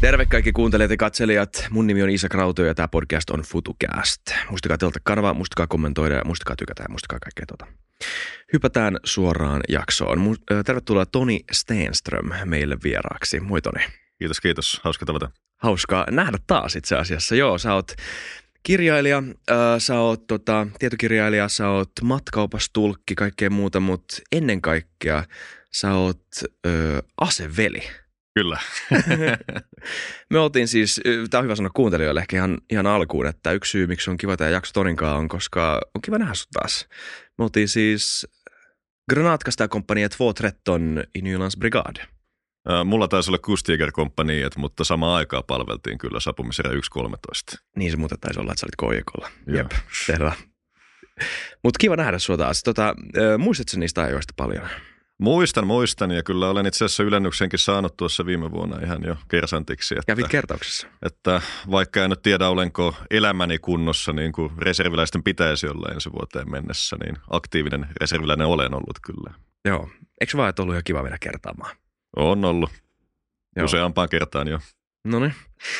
Terve kaikki kuuntelijat ja katselijat. Mun nimi on Isak Rautio ja tämä podcast on FutuCast. Muistakaa tilata kanavaa, muistakaa kommentoida ja muistakaa tykätä ja muistakaa kaikkea tota. Hypätään suoraan jaksoon. Tervetuloa Toni Stenström meille vieraaksi. Moi Toni. Kiitos. Hauska tavata. Hauska nähdä taas itse asiassa. Joo, sä oot kirjailija, sä oot tietokirjailija, sä oot matkaopastulkki, kaikkea muuta, mutta ennen kaikkea sä oot aseveli. Kyllä. Me oltiin siis, tää on hyvä sanoa kuuntelijoille ehkä ihan alkuun, että yksi syy, miksi on kiva tämä jakso Toninkaan on, koska on kiva nähdä sut taas. Me oltiin siis Granatkastajkompaniet 213 i Nylands brigad. Mulla taisi olla Kustjägerkompaniet, mutta samaan aikaan palveltiin kyllä sapumisella 113. Niin se muuten taisi olla, että sä olit KJK:lla. Jep, selvä. Mutta kiva nähdä sua taas. Muistatko niistä ajoista paljon? Muistan ja kyllä olen itse asiassa ylennyksenkin saanut tuossa viime vuonna ihan jo kersantiksi. Kävit kertauksessa? Että vaikka en nyt tiedä, olenko elämäni kunnossa niin kuin reserviläisten pitäisi olla ensi vuoteen mennessä, niin aktiivinen reserviläinen olen ollut kyllä. Joo. Eikö vaan, että ollut ihan kiva mennä kertaamaan? On ollut. Joo. Useampaan kertaan jo. Noniin.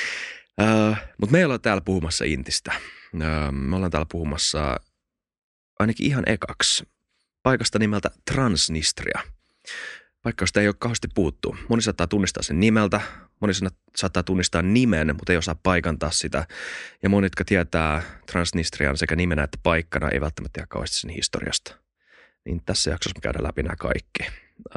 Mutta me ollaan täällä puhumassa Intistä. Me ollaan täällä puhumassa ainakin ihan ekaksi paikasta nimeltä Transnistria. Paikka, josta ei ole kauheasti puhuttu. Moni saattaa tunnistaa sen nimeltä, moni saattaa tunnistaa nimen, mutta ei osaa paikantaa sitä. Ja moni, jotka tietää Transnistrian sekä nimenä että paikkana, ei välttämättä tiedä kauheasti sen historiasta. Niin tässä jaksossa me käydään läpi nämä kaikki.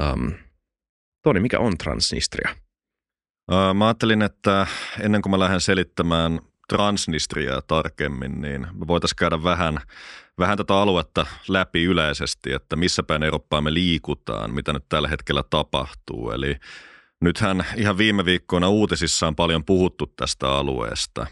Toni, mikä on Transnistria? Mä ajattelin, että ennen kuin mä lähden selittämään Transnistriaa tarkemmin, niin me voitaisiin käydä vähän tätä aluetta läpi yleisesti, että missä päin Eurooppaa me liikutaan, mitä nyt tällä hetkellä tapahtuu. Eli nythän ihan viime viikkoina uutisissa on paljon puhuttu tästä alueesta.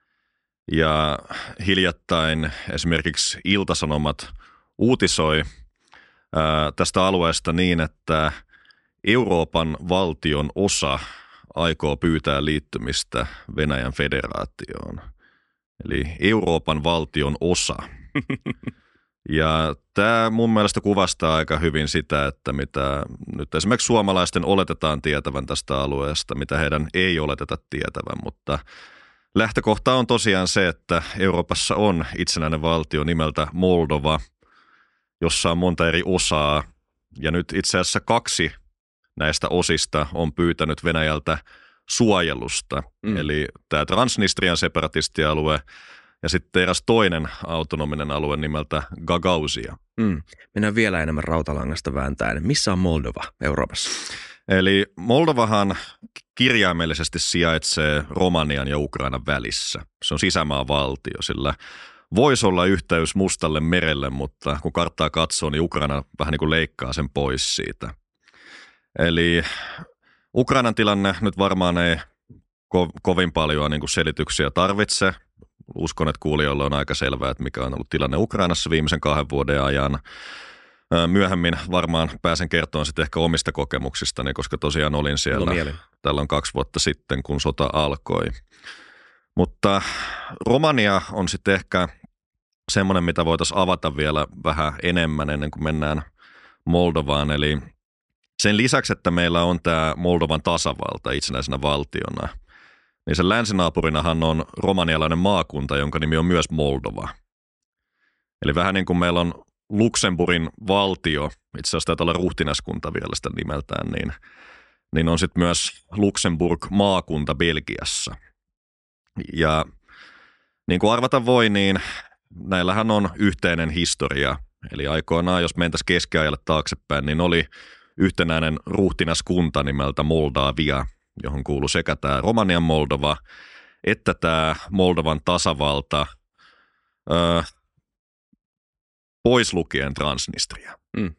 Ja hiljattain esimerkiksi Ilta-Sanomat uutisoi tästä alueesta niin, että Euroopan valtion osa aikoo pyytää liittymistä Venäjän federaatioon. Eli Euroopan valtion osa. Ja tämä mun mielestä kuvastaa aika hyvin sitä, että mitä nyt esimerkiksi suomalaisten oletetaan tietävän tästä alueesta, mitä heidän ei oleteta tietävän, mutta lähtökohta on tosiaan se, että Euroopassa on itsenäinen valtio nimeltä Moldova, jossa on monta eri osaa, ja nyt itse asiassa 2 näistä osista on pyytänyt Venäjältä suojelusta. Eli tämä Transnistrian separatistialue ja sitten eräs toinen autonominen alue nimeltä Gagauzia. Mennään vielä enemmän rautalangasta vääntäen. Missä on Moldova Euroopassa? Eli Moldovahan kirjaimellisesti sijaitsee Romanian ja Ukrainan välissä. Se on sisämaavaltio, sillä voisi olla yhteys Mustalle merelle, mutta kun karttaa katsoo, niin Ukraina vähän niin kuin leikkaa sen pois siitä. Eli Ukrainan tilanne nyt varmaan ei kovin paljon niin kuin selityksiä tarvitse. Uskon, että kuulijoilla on aika selvää, että mikä on ollut tilanne Ukrainassa viimeisen 2 vuoden ajan. Myöhemmin varmaan pääsen kertomaan sitten ehkä omista kokemuksistani, koska tosiaan olin siellä tällöin 2 vuotta sitten, kun sota alkoi. Mutta Romania on sitten ehkä semmoinen, mitä voitaisiin avata vielä vähän enemmän ennen kuin mennään Moldovaan. Eli sen lisäksi, että meillä on tämä Moldovan tasavalta itsenäisenä valtiona, niin sen länsinaapurinahan on romanialainen maakunta, jonka nimi on myös Moldova. Eli vähän niin kuin meillä on Luxemburgin valtio, itse asiassa taitaa olla ruhtinaskunta vielä sitä nimeltään, niin on sitten myös Luxemburg-maakunta Belgiassa. Ja niin kuin arvata voi, niin näillähän on yhteinen historia. Eli aikoinaan, jos mentäisiin keskiajalle taaksepäin, niin oli yhtenäinen ruhtinaskunta nimeltä Moldavia, johon kuuluu sekä tämä Romanian Moldova että tämä Moldovan tasavalta, pois lukien Transnistria.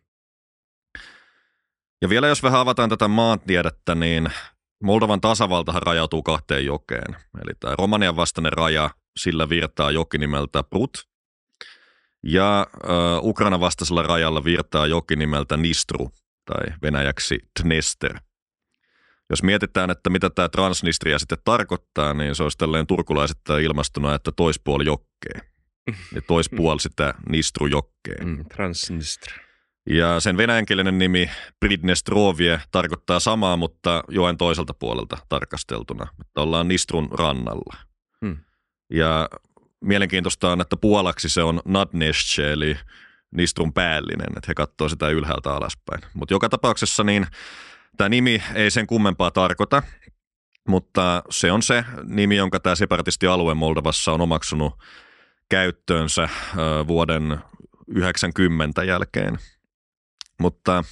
Ja vielä jos vähän avataan tätä maantiedettä, niin Moldovan tasavaltahan rajautuu 2 jokeen. Eli tämä Romanian vastainen raja, sillä virtaa joki nimeltä Prut. Ja Ukrainan vastaisella rajalla virtaa joki nimeltä Nistru, tai venäjäksi Dnester. Jos mietitään, että mitä tämä Transnistria sitten tarkoittaa, niin se olisi tällainen turkulaisittain ilmastuna, että toispuoli jokkeen. Ja toispuoli sitä Nistru-jokkeen. Transnistria. Ja sen venäjänkielinen nimi Pridnestrovje tarkoittaa samaa, mutta joen toiselta puolelta tarkasteltuna. Että ollaan Nistrun rannalla. Ja mielenkiintoista on, että puolaksi se on Nadnesce, eli Nistrun päällinen, että he katsoo sitä ylhäältä alaspäin. Mutta joka tapauksessa niin tämä nimi ei sen kummempaa tarkoita, mutta se on se nimi, jonka tämä separatistialue Moldovassa on omaksunut käyttöönsä vuoden 90 jälkeen. Mutta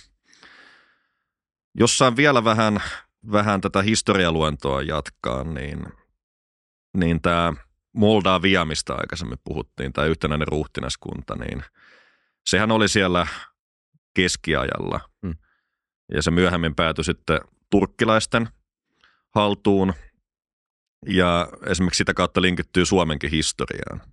jos saan vielä vähän tätä historialuentoa jatkaa, niin tämä Moldavia, mistä aikaisemmin puhuttiin, tämä yhtenäinen ruhtinaskunta, niin sehän oli siellä keskiajalla. Ja se myöhemmin päätyi sitten turkkilaisten haltuun ja esimerkiksi sitä kautta linkittyy Suomenkin historiaan.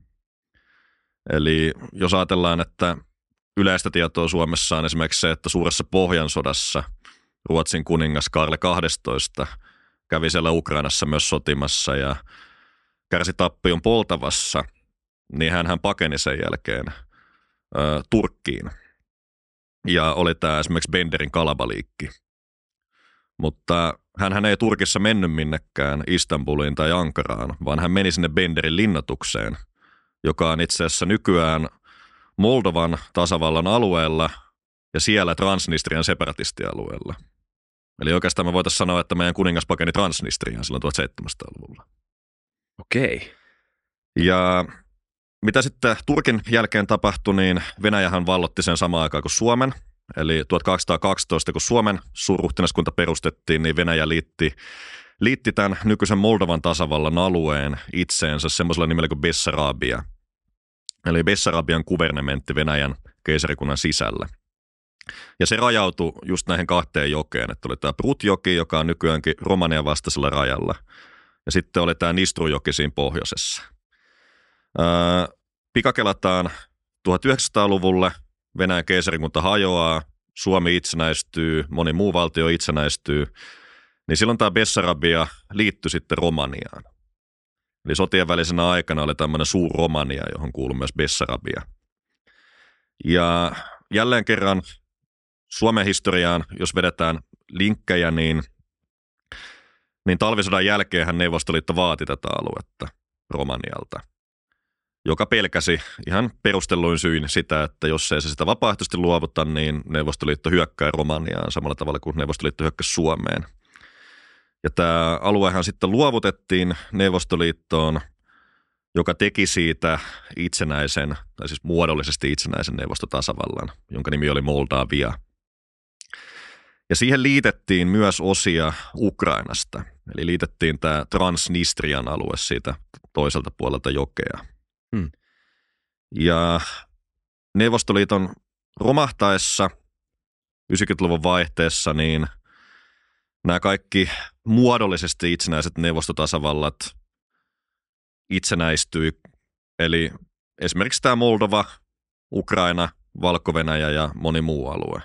Eli jos ajatellaan, että yleistä tietoa Suomessa on esimerkiksi se, että suuressa Pohjansodassa Ruotsin kuningas Karle XII kävi siellä Ukrainassa myös sotimassa ja kärsi tappion Poltavassa, niin hän pakeni sen jälkeen Turkkiin. Ja oli tämä esimerkiksi Benderin kalabaliikki. Mutta hän ei Turkissa mennyt minnekään Istanbuliin tai Ankaraan, vaan hän meni sinne Benderin linnoitukseen, joka on itse asiassa nykyään Moldovan tasavallan alueella ja siellä Transnistrian separatistialueella. Eli oikeastaan me voitaisiin sanoa, että meidän kuningas pakeni Transnistriaan silloin 1700-luvulla. Okei. Ja mitä sitten Turkin jälkeen tapahtui, niin Venäjähän vallotti sen samaan aikaan kuin Suomen. Eli 1212, kun Suomen suurruhtinaskunta perustettiin, niin Venäjä liitti tämän nykyisen Moldovan tasavallan alueen itseensä semmoisella nimellä kuin Bessarabia. Eli Bessarabian kuvernementti Venäjän keisarikunnan sisällä. Ja se rajautui just näihin kahteen jokeen, että oli tämä Prutjoki, joka on nykyäänkin Romanian vastaisella rajalla. Ja sitten oli tämä Nistrujoki siinä pohjoisessa. Pikakelataan 1900-luvulle, Venäjän keisarikunta hajoaa, Suomi itsenäistyy, moni muu valtio itsenäistyy, niin silloin tämä Bessarabia liittyi sitten Romaniaan. Eli sotien välisenä aikana oli tämmöinen Suur-Romania, johon kuului myös Bessarabia. Ja jälleen kerran Suomen historiaan, jos vedetään linkkejä, niin talvisodan jälkeenhän Neuvostoliitto vaati tätä aluetta Romanialta, joka pelkäsi ihan perustelluin syin sitä, että jos ei se sitä vapaaehtoisesti luovuta, niin Neuvostoliitto hyökkää Romaniaan samalla tavalla kuin Neuvostoliitto hyökkäsi Suomeen. Ja tämä aluehan sitten luovutettiin Neuvostoliittoon, joka teki siitä itsenäisen, tai siis muodollisesti itsenäisen neuvostotasavallan, jonka nimi oli Moldavia. Ja siihen liitettiin myös osia Ukrainasta, eli liitettiin tämä Transnistrian alue siitä toiselta puolelta jokea. Ja Neuvostoliiton romahtaessa 90-luvun vaihteessa, niin nämä kaikki muodollisesti itsenäiset neuvostotasavallat itsenäistyi. Eli esimerkiksi tämä Moldova, Ukraina, Valko-Venäjä ja moni muu alue.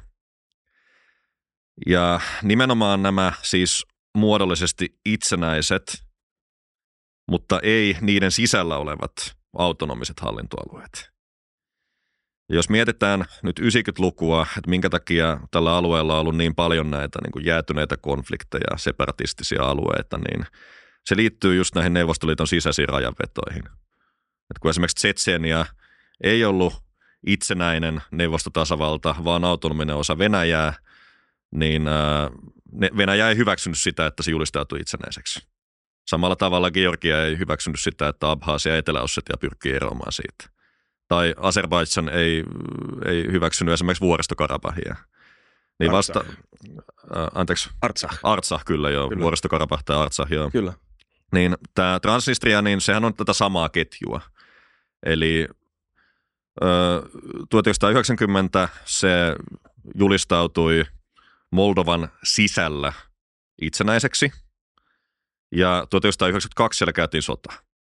Ja nimenomaan nämä siis muodollisesti itsenäiset, mutta ei niiden sisällä olevat autonomiset hallintoalueet. Ja jos mietitään nyt 90-lukua, että minkä takia tällä alueella on ollut niin paljon näitä niin kuin jäätyneitä konflikteja, separatistisia alueita, niin se liittyy just näihin Neuvostoliiton sisäisiin rajanvetoihin. Että kun esimerkiksi Tšetšenia ei ollut itsenäinen neuvostotasavalta, vaan autonominen osa Venäjää, niin Venäjä ei hyväksynyt sitä, että se julistautui itsenäiseksi. Samalla tavalla Georgia ei hyväksynyt sitä, että Abhasia ja Etelä-Ossetia pyrkii eroamaan siitä. Tai Azerbaidžan ei hyväksynyt esimerkiksi Vuoristo-Karabahia. Niin Artsakh, kyllä joo. Vuoristo-Karabah tai Artsakh, joo. Kyllä. Niin tämä Transnistria, niin sehän on tätä samaa ketjua. Eli 1990 se julistautui Moldovan sisällä itsenäiseksi. Ja 1992 siellä käytiin sota.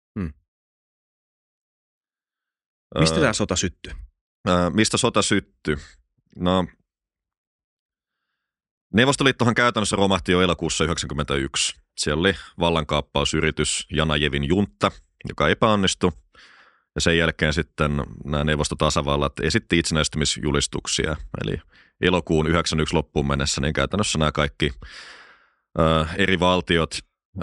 Mistä tämä sota syttyi? Mistä sota syttyi? No, Neuvostoliittohan käytännössä romahti jo elokuussa 1991. Siellä oli vallankaappausyritys Janajevin juntta, joka epäonnistui. Ja sen jälkeen sitten nämä neuvostotasavallat esitti itsenäistymisjulistuksia. Eli elokuun 91 loppuun mennessä niin käytännössä nämä kaikki eri valtiot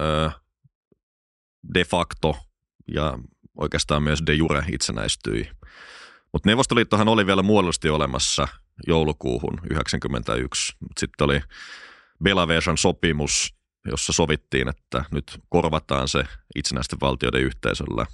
de facto ja oikeastaan myös de jure itsenäistyi. Mutta Neuvostoliittohan oli vielä muodollisesti olemassa joulukuuhun 1991. Sitten oli Belavesan sopimus, jossa sovittiin, että nyt korvataan se itsenäisten valtioiden yhteisöllä.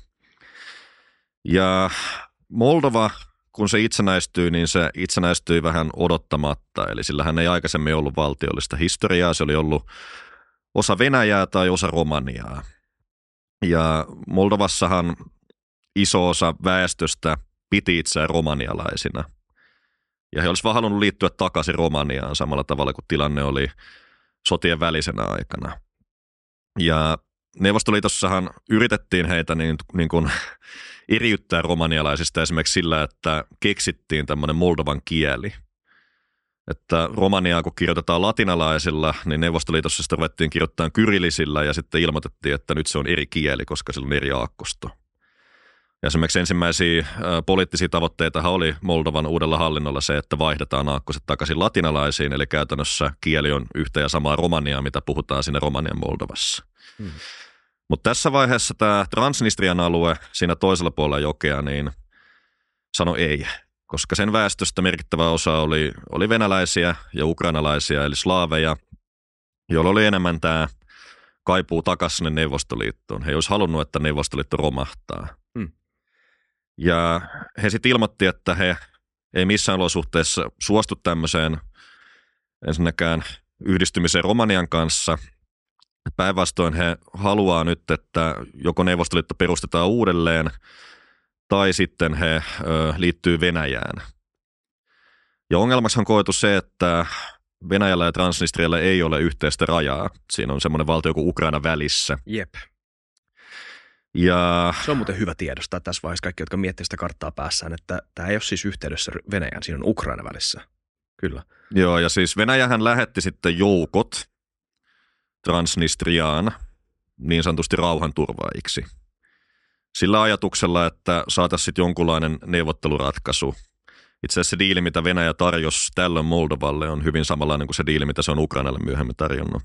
Ja Moldova, kun se itsenäistyi, niin se itsenäistyi vähän odottamatta. Eli sillähän ei aikaisemmin ollut valtiollista historiaa. Se oli ollut osa Venäjää tai osa Romaniaa. Ja Moldovassahan iso osa väestöstä piti itseään romanialaisina. Ja he olisivat vaan halunnut liittyä takaisin Romaniaan samalla tavalla kuin tilanne oli sotien välisenä aikana. Ja Neuvostoliitossahan yritettiin heitä niin kuin eriyttää romanialaisista esimerkiksi sillä, että keksittiin tämmöinen moldovan kieli. Että romaniaa kun kirjoitetaan latinalaisilla, niin Neuvostoliitossa sitä ruvettiin kirjoittamaan kyrillisillä ja sitten ilmoitettiin, että nyt se on eri kieli, koska sillä on eri aakkosto. Ja esimerkiksi ensimmäisiä poliittisia tavoitteitahan oli Moldovan uudella hallinnolla se, että vaihdetaan aakkoset takaisin latinalaisiin, eli käytännössä kieli on yhtä ja samaa romaniaa, mitä puhutaan siinä Romanian Moldovassa. Mutta tässä vaiheessa tämä Transnistrian alue siinä toisella puolella jokea niin sanoi ei, koska sen väestöstä merkittävä osa oli venäläisiä ja ukrainalaisia, eli slaaveja, joilla oli enemmän tämä kaipuu takaisin sinne Neuvostoliittoon. He olisi halunnut, että Neuvostoliitto romahtaa. Ja he sitten ilmoitti, että he ei missään olosuhteessa suostu tämmöiseen ensinnäkään yhdistymiseen Romanian kanssa. Päinvastoin he haluaa nyt, että joko Neuvostoliitto perustetaan uudelleen tai sitten he liittyy Venäjään. Ja ongelmaksi on koetu se, että Venäjällä ja Transnistrialla ei ole yhteistä rajaa. Siinä on semmoinen valtio kuin Ukraina välissä. Jep. Ja se on muuten hyvä tiedostaa tässä vaiheessa kaikki, jotka miettivät sitä karttaa päässään, että tämä ei ole siis yhteydessä Venäjään, siinä on Ukraina välissä. Kyllä. Joo, ja siis Venäjähän lähetti sitten joukot Transnistriaan niin sanotusti rauhanturvaajiksi. Sillä ajatuksella, että saataisiin sitten jonkunlainen neuvotteluratkaisu. Itse asiassa se diili, mitä Venäjä tarjosi tällöin Moldovalle, on hyvin samanlainen kuin se diili, mitä se on Ukrainalle myöhemmin tarjonnut.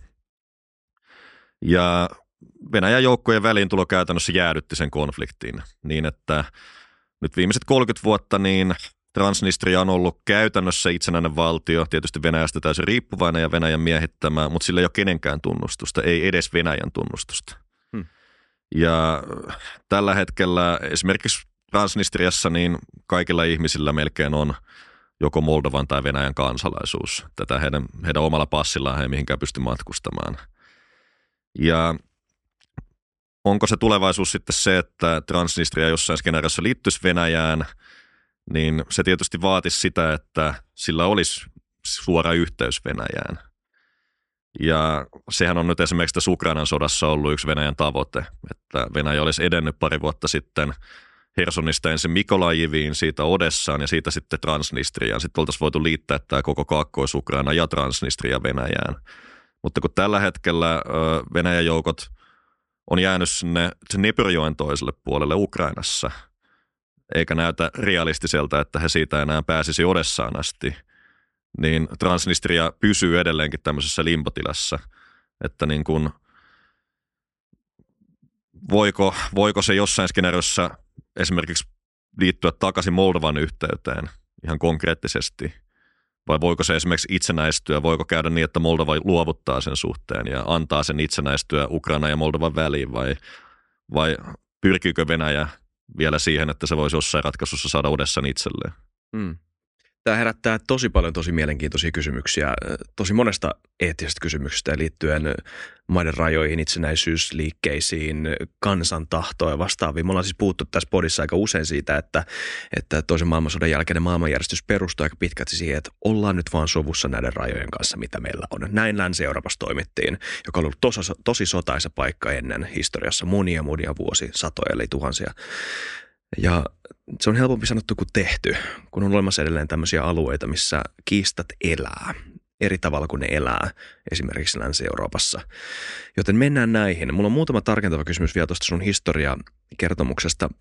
Ja Venäjän joukkojen väliintulo käytännössä jäädytti sen konfliktin niin, että nyt viimeiset 30 vuotta niin Transnistria on ollut käytännössä itsenäinen valtio, tietysti Venäjästä täysin riippuvainen ja Venäjän miehittämä, mutta sillä ei ole kenenkään tunnustusta, ei edes Venäjän tunnustusta. Ja tällä hetkellä esimerkiksi Transnistriassa niin kaikilla ihmisillä melkein on joko Moldovan tai Venäjän kansalaisuus. Tätä heidän omalla passillaan he ei mihinkään pysty matkustamaan. Ja onko se tulevaisuus sitten se, että Transnistria jossain skenaariossa liittyisi Venäjään, niin se tietysti vaatisi sitä, että sillä olisi suora yhteys Venäjään. Ja sehän on nyt esimerkiksi tässä Ukrainan sodassa ollut yksi Venäjän tavoite, että Venäjä olisi edennyt pari vuotta sitten Hersonista ensin Mikolajiviin, siitä Odessaan ja siitä sitten Transnistriaan. Sitten oltaisiin voitu liittää tämä koko Kaakkois-Ukraina ja Transnistria Venäjään. Mutta kun tällä hetkellä Venäjän joukot on jäänyt sinne Dnepr-joen toiselle puolelle Ukrainassa, eikä näytä realistiselta, että he siitä enää pääsisi Odessaan asti, niin Transnistria pysyy edelleenkin tämmöisessä limpotilassa, että niin kuin, voiko se jossain skenaariossa esimerkiksi liittyä takaisin Moldovan yhteyteen ihan konkreettisesti, vai voiko se esimerkiksi itsenäistyä, voiko käydä niin, että Moldova luovuttaa sen suhteen ja antaa sen itsenäistyä Ukraina ja Moldovan väliin, vai pyrkiikö Venäjä vielä siihen, että se voisi jossain ratkaisussa saada Odessan itselleen? Tämä herättää tosi paljon tosi mielenkiintoisia kysymyksiä, tosi monesta eettisestä kysymyksestä liittyen maiden rajoihin, itsenäisyysliikkeisiin, kansan tahtoon ja vastaaviin. Me ollaan siis puhuttu tässä podissa aika usein siitä, että toisen maailmansodan jälkeinen maailmanjärjestys perustuu aika pitkälti siihen, että ollaan nyt vaan sovussa näiden rajojen kanssa, mitä meillä on. Näin Länsi-Euroopassa toimittiin, joka on ollut tosi sotaisa paikka ennen historiassa monia vuosisatoja eli tuhansia. Ja se on helpompi sanottu kuin tehty, kun on olemassa edelleen tämmöisiä alueita, missä kiistat elää eri tavalla kuin ne elää esimerkiksi Länsi-Euroopassa. Joten mennään näihin. Mulla on muutama tarkentava kysymys vielä tuosta sun historiakertomuksesta.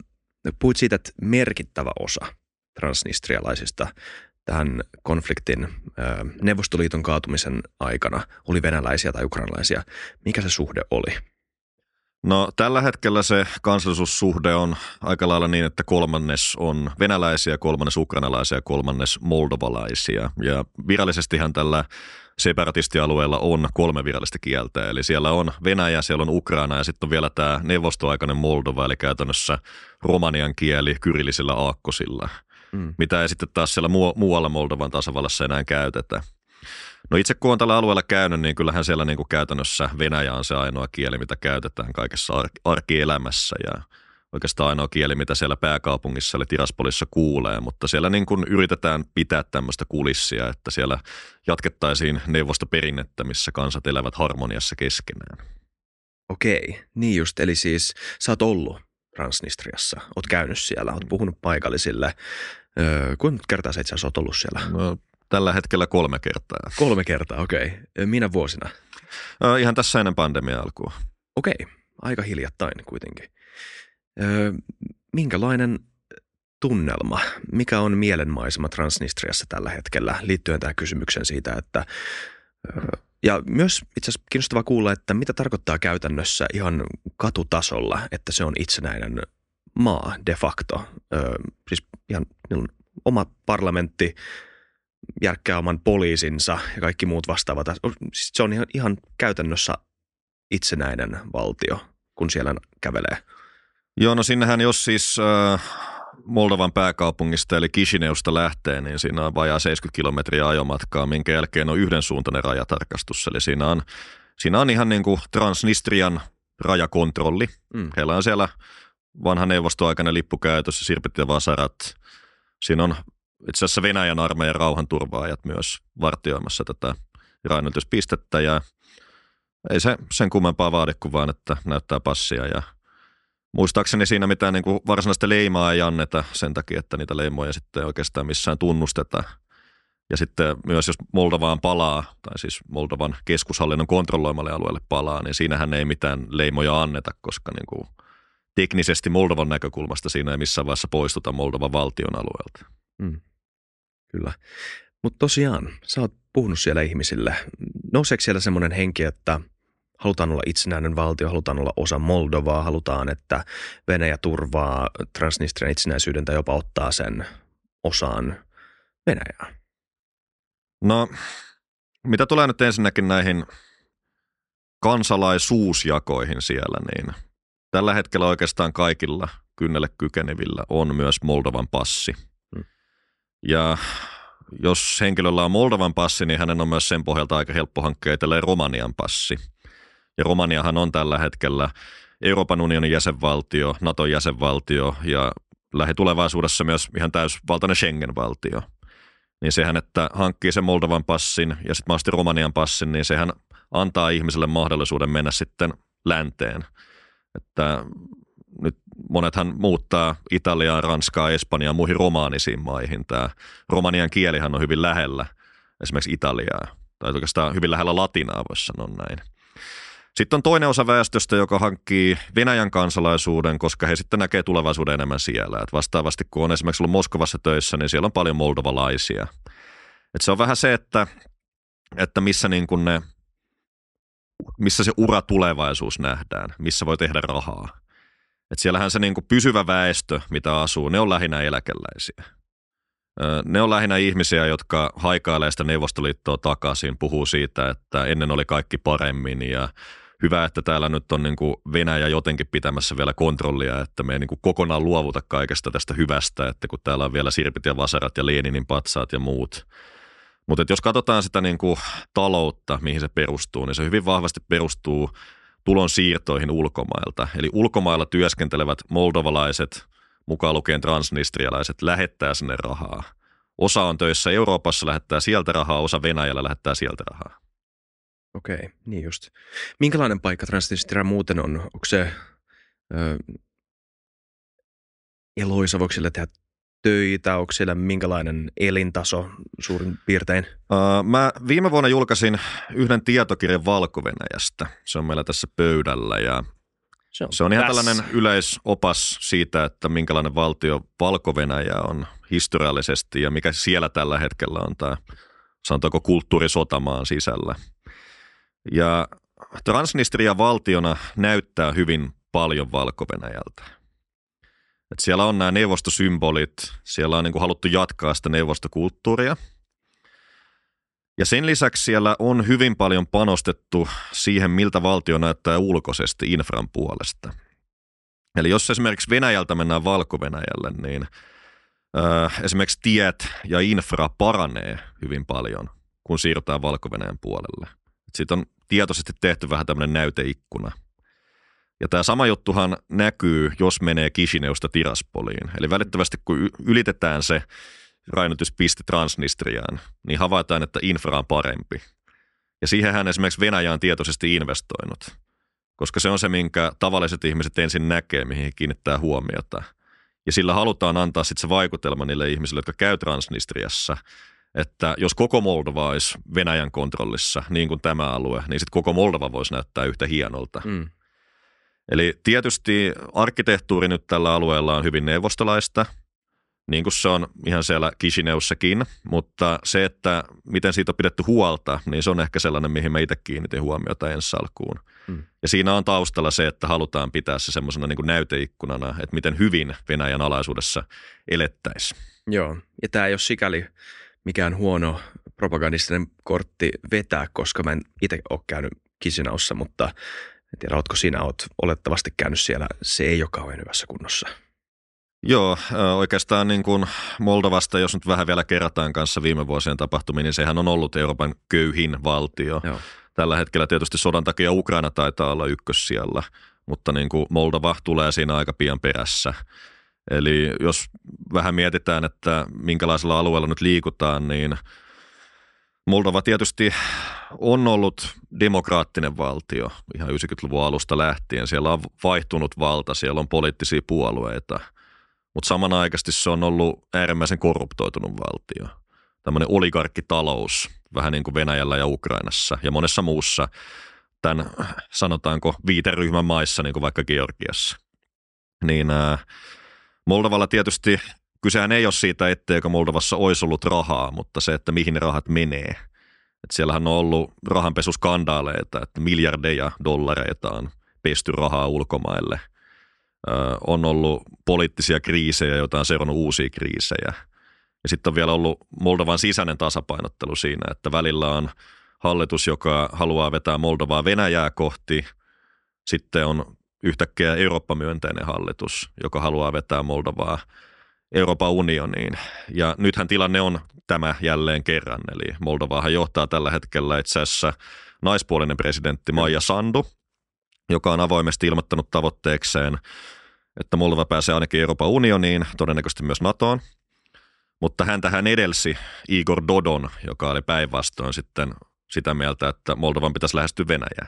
Puhuit siitä, että merkittävä osa transnistrialaisista tähän konfliktin Neuvostoliiton kaatumisen aikana oli venäläisiä tai ukrainalaisia. Mikä se suhde oli? No tällä hetkellä se kansallisuussuhde on aika lailla niin, että 1/3 on venäläisiä, 1/3 ukrainalaisia ja 1/3 moldovalaisia. Ja virallisestihan tällä separatistialueella on 3 virallista kieltä, eli siellä on Venäjä, siellä on Ukraina ja sitten on vielä tämä neuvostoaikainen Moldova, eli käytännössä romanian kieli kyrillisillä aakkosilla, mitä ei sitten taas siellä muualla Moldovan tasavallassa enää käytetä. No itse kun on tällä alueella käynyt, niin kyllähän siellä niin kuin käytännössä Venäjä on se ainoa kieli, mitä käytetään kaikessa arkielämässä ja oikeastaan ainoa kieli, mitä siellä pääkaupungissa eli Tiraspolissa kuulee, mutta siellä niin kuin yritetään pitää tämmöistä kulissia, että siellä jatkettaisiin neuvostoperinnettä, missä kansat elävät harmoniassa keskenään. Okei, niin just, eli siis sä oot ollut Transnistriassa, oot käynyt siellä, oot puhunut paikallisille. Kuinka kertaa sä itse asiassa oot ollut siellä? No, tällä hetkellä 3 kertaa. 3 kertaa, okei. Minä vuosina? Ihan tässä ennen pandemiaa alkua. Okei, aika hiljattain kuitenkin. Minkälainen tunnelma, mikä on mielenmaisema Transnistriassa tällä hetkellä liittyen tähän kysymykseen siitä, että ja myös itse asiassa kiinnostavaa kuulla, että mitä tarkoittaa käytännössä ihan katutasolla, että se on itsenäinen maa de facto. Siis ihan oma parlamentti, järkkää oman poliisinsa ja kaikki muut vastaavat. Siis se on ihan käytännössä itsenäinen valtio, kun siellä kävelee. Joo, no sinnehän jos siis Moldovan pääkaupungista eli Chisineusta lähtee, niin siinä on vajaa 70 kilometriä ajomatkaa, minkä jälkeen on yhdensuuntainen rajatarkastus. Eli siinä on ihan niin kuin Transnistrian rajakontrolli. Heillä on siellä vanha neuvostoaikainen lippu käytössä, sirpit ja vasarat. Siinä on itse asiassa Venäjän armeijan rauhanturvaajat myös vartioimassa tätä rajanylityspistettä ja ei se sen kummempaa vaadi kuin vaan, että näyttää passia ja muistaakseni siinä mitään niin kuin varsinaista leimaa ei anneta sen takia, että niitä leimoja sitten ei oikeastaan missään tunnusteta. Ja sitten myös jos Moldovaan palaa, tai siis Moldovan keskushallinnon kontrolloimalle alueelle palaa, niin siinähän ei mitään leimoja anneta, koska niin kuin teknisesti Moldovan näkökulmasta siinä ei missään vaiheessa poistuta Moldovan valtion alueelta. Kyllä. Mutta tosiaan, sä oot puhunut siellä ihmisille. Nouseeko siellä semmoinen henki, että halutaan olla itsenäinen valtio, halutaan olla osa Moldovaa, halutaan, että Venäjä turvaa Transnistrian itsenäisyyden tai jopa ottaa sen osaan Venäjää? No, mitä tulee nyt ensinnäkin näihin kansalaisuusjakoihin siellä, niin tällä hetkellä oikeastaan kaikilla kynnelle kykenevillä on myös Moldovan passi. Ja jos henkilöllä on Moldovan passi, niin hänen on myös sen pohjalta aika helppo hankkia itselleen Romanian passi. Ja Romaniahan on tällä hetkellä Euroopan unionin jäsenvaltio, Naton jäsenvaltio ja lähitulevaisuudessa myös ihan täysvaltainen Schengen-valtio. Niin sehän, että hankkii sen Moldovan passin ja sitten mahdollisesti Romanian passin, niin sehän antaa ihmiselle mahdollisuuden mennä sitten länteen. Että nyt monethan muuttaa Italiaan, Ranskaan, Espanjaan, muihin romaanisiin maihin. Tämä romanian kielihän on hyvin lähellä esimerkiksi Italiaa, tai oikeastaan hyvin lähellä latinaa, voisi sanoa näin. Sitten on toinen osa väestöstä, joka hankkii Venäjän kansalaisuuden, koska he sitten näkee tulevaisuuden enemmän siellä. Et vastaavasti, kun on esimerkiksi ollut Moskovassa töissä, niin siellä on paljon moldovalaisia. Et se on vähän se, että missä, niin kun missä se ura tulevaisuus nähdään, missä voi tehdä rahaa. Et siellähän se niin kun pysyvä väestö, mitä asuu, ne on lähinnä eläkeläisiä. Ne on lähinnä ihmisiä, jotka haikailee sitä Neuvostoliittoa takaisin, puhuu siitä, että ennen oli kaikki paremmin ja hyvä, että täällä nyt on niin kuin Venäjä jotenkin pitämässä vielä kontrollia, että me ei niin kuin kokonaan luovuta kaikesta tästä hyvästä, että kun täällä on vielä sirpit ja vasarat ja Leninin patsaat ja muut. Mutta jos katsotaan sitä niin kuin taloutta, mihin se perustuu, niin se hyvin vahvasti perustuu tulonsiirtoihin ulkomailta. Eli ulkomailla työskentelevät moldovalaiset, mukaan lukien transnistrialaiset, lähettää sinne rahaa. Osa on töissä Euroopassa, lähettää sieltä rahaa, osa Venäjällä lähettää sieltä rahaa. Okei, niin just. Minkälainen paikka Transnistria muuten on? Onko se eloisa, voiko siellä tehdä töitä? Onko siellä minkälainen elintaso suurin piirtein? Mä viime vuonna julkaisin yhden tietokirjan Valko-Venäjästä. Se on meillä tässä pöydällä ja Se on ihan tällainen yleisopas siitä, että minkälainen valtio Valko-Venäjä on historiallisesti ja mikä siellä tällä hetkellä on tämä, sanotaanko, kulttuurisotamaan sisällä. Ja Transnistria valtiona näyttää hyvin paljon Valko-Venäjältä. Et siellä on nämä neuvostosymbolit, siellä on niin kuin haluttu jatkaa sitä neuvostokulttuuria. Ja sen lisäksi siellä on hyvin paljon panostettu siihen, miltä valtio näyttää ulkoisesti infran puolesta. Eli jos esimerkiksi Venäjältä mennään Valko-Venäjälle, niin esimerkiksi tiet ja infra paranee hyvin paljon, kun siirrytään Valko-Venäjän puolelle. Siitä on tietoisesti tehty vähän tämmöinen näyteikkuna. Ja tämä sama juttuhan näkyy, jos menee Kisineusta Tiraspoliin. Eli välittömästi, kun ylitetään se rainoituspiste Transnistriaan, niin havaitaan, että infra on parempi. Ja siihenhän esimerkiksi Venäjä on tietoisesti investoinut, koska se on se, minkä tavalliset ihmiset ensin näkee, mihin kiinnittää huomiota. Ja sillä halutaan antaa sitten se vaikutelma niille ihmisille, jotka käy Transnistriassa, että jos koko Moldova olisi Venäjän kontrollissa, niin kuin tämä alue, niin sitten koko Moldova voisi näyttää yhtä hienolta. Eli tietysti arkkitehtuuri nyt tällä alueella on hyvin neuvostolaista, niin kuin se on ihan siellä Kisineussakin, mutta se, että miten siitä on pidetty huolta, niin se on ehkä sellainen, mihin mä itse kiinnitin huomiota ensi alkuun. Ja siinä on taustalla se, että halutaan pitää se semmoisena niin kuin näyteikkunana, että miten hyvin Venäjän alaisuudessa elettäisiin. Joo, ja tämä ei ole sikäli mikään huono propagandistinen kortti vetää, koska mä en itse ole käynyt Kisinaussa, mutta en tiedä, oletko sinä, olet olettavasti käynyt siellä, se ei ole kauhean hyvässä kunnossa. Joo, oikeastaan niin kuin Moldovasta, jos nyt vähän vielä kerrataan kanssa viime vuosien tapahtumia, niin sehän on ollut Euroopan köyhin valtio. Joo. Tällä hetkellä tietysti sodan takia Ukraina taitaa olla ykkössijalla, mutta niin kuin Moldova tulee siinä aika pian perässä. Eli jos vähän mietitään, että minkälaisella alueella nyt liikutaan, niin Moldova tietysti on ollut demokraattinen valtio ihan 90-luvun alusta lähtien. Siellä on vaihtunut valta, siellä on poliittisia puolueita, mutta samanaikaisesti se on ollut äärimmäisen korruptoitunut valtio. Tämmöinen oligarkkitalous, vähän niin kuin Venäjällä ja Ukrainassa ja monessa muussa tämän, sanotaanko, viiteryhmän maissa, niin kuin vaikka Georgiassa. Niin Moldovalla tietysti kysehän ei ole siitä, etteikö Moldovassa olisi ollut rahaa, mutta se, että mihin ne rahat menee. Että siellähän on ollut rahanpesuskandaaleita, että miljardeja dollareita on pesty rahaa ulkomaille. On ollut poliittisia kriisejä, joita on seurannut uusia kriisejä. Ja sitten on vielä ollut Moldovan sisäinen tasapainottelu siinä, että välillä on hallitus, joka haluaa vetää Moldovaa Venäjää kohti. Sitten on yhtäkkiä Eurooppa-myönteinen hallitus, joka haluaa vetää Moldovaa Euroopan unioniin. Ja nythän tilanne on tämä jälleen kerran. Eli Moldovaahan johtaa tällä hetkellä itse asiassa naispuolinen presidentti Maija Sandu, joka on avoimesti ilmoittanut tavoitteekseen, että Moldova pääsee ainakin Euroopan unioniin, todennäköisesti myös NATOon. Mutta häntähän edelsi Igor Dodon, joka oli päinvastoin sitten sitä mieltä, että Moldovan pitäisi lähestyä Venäjää.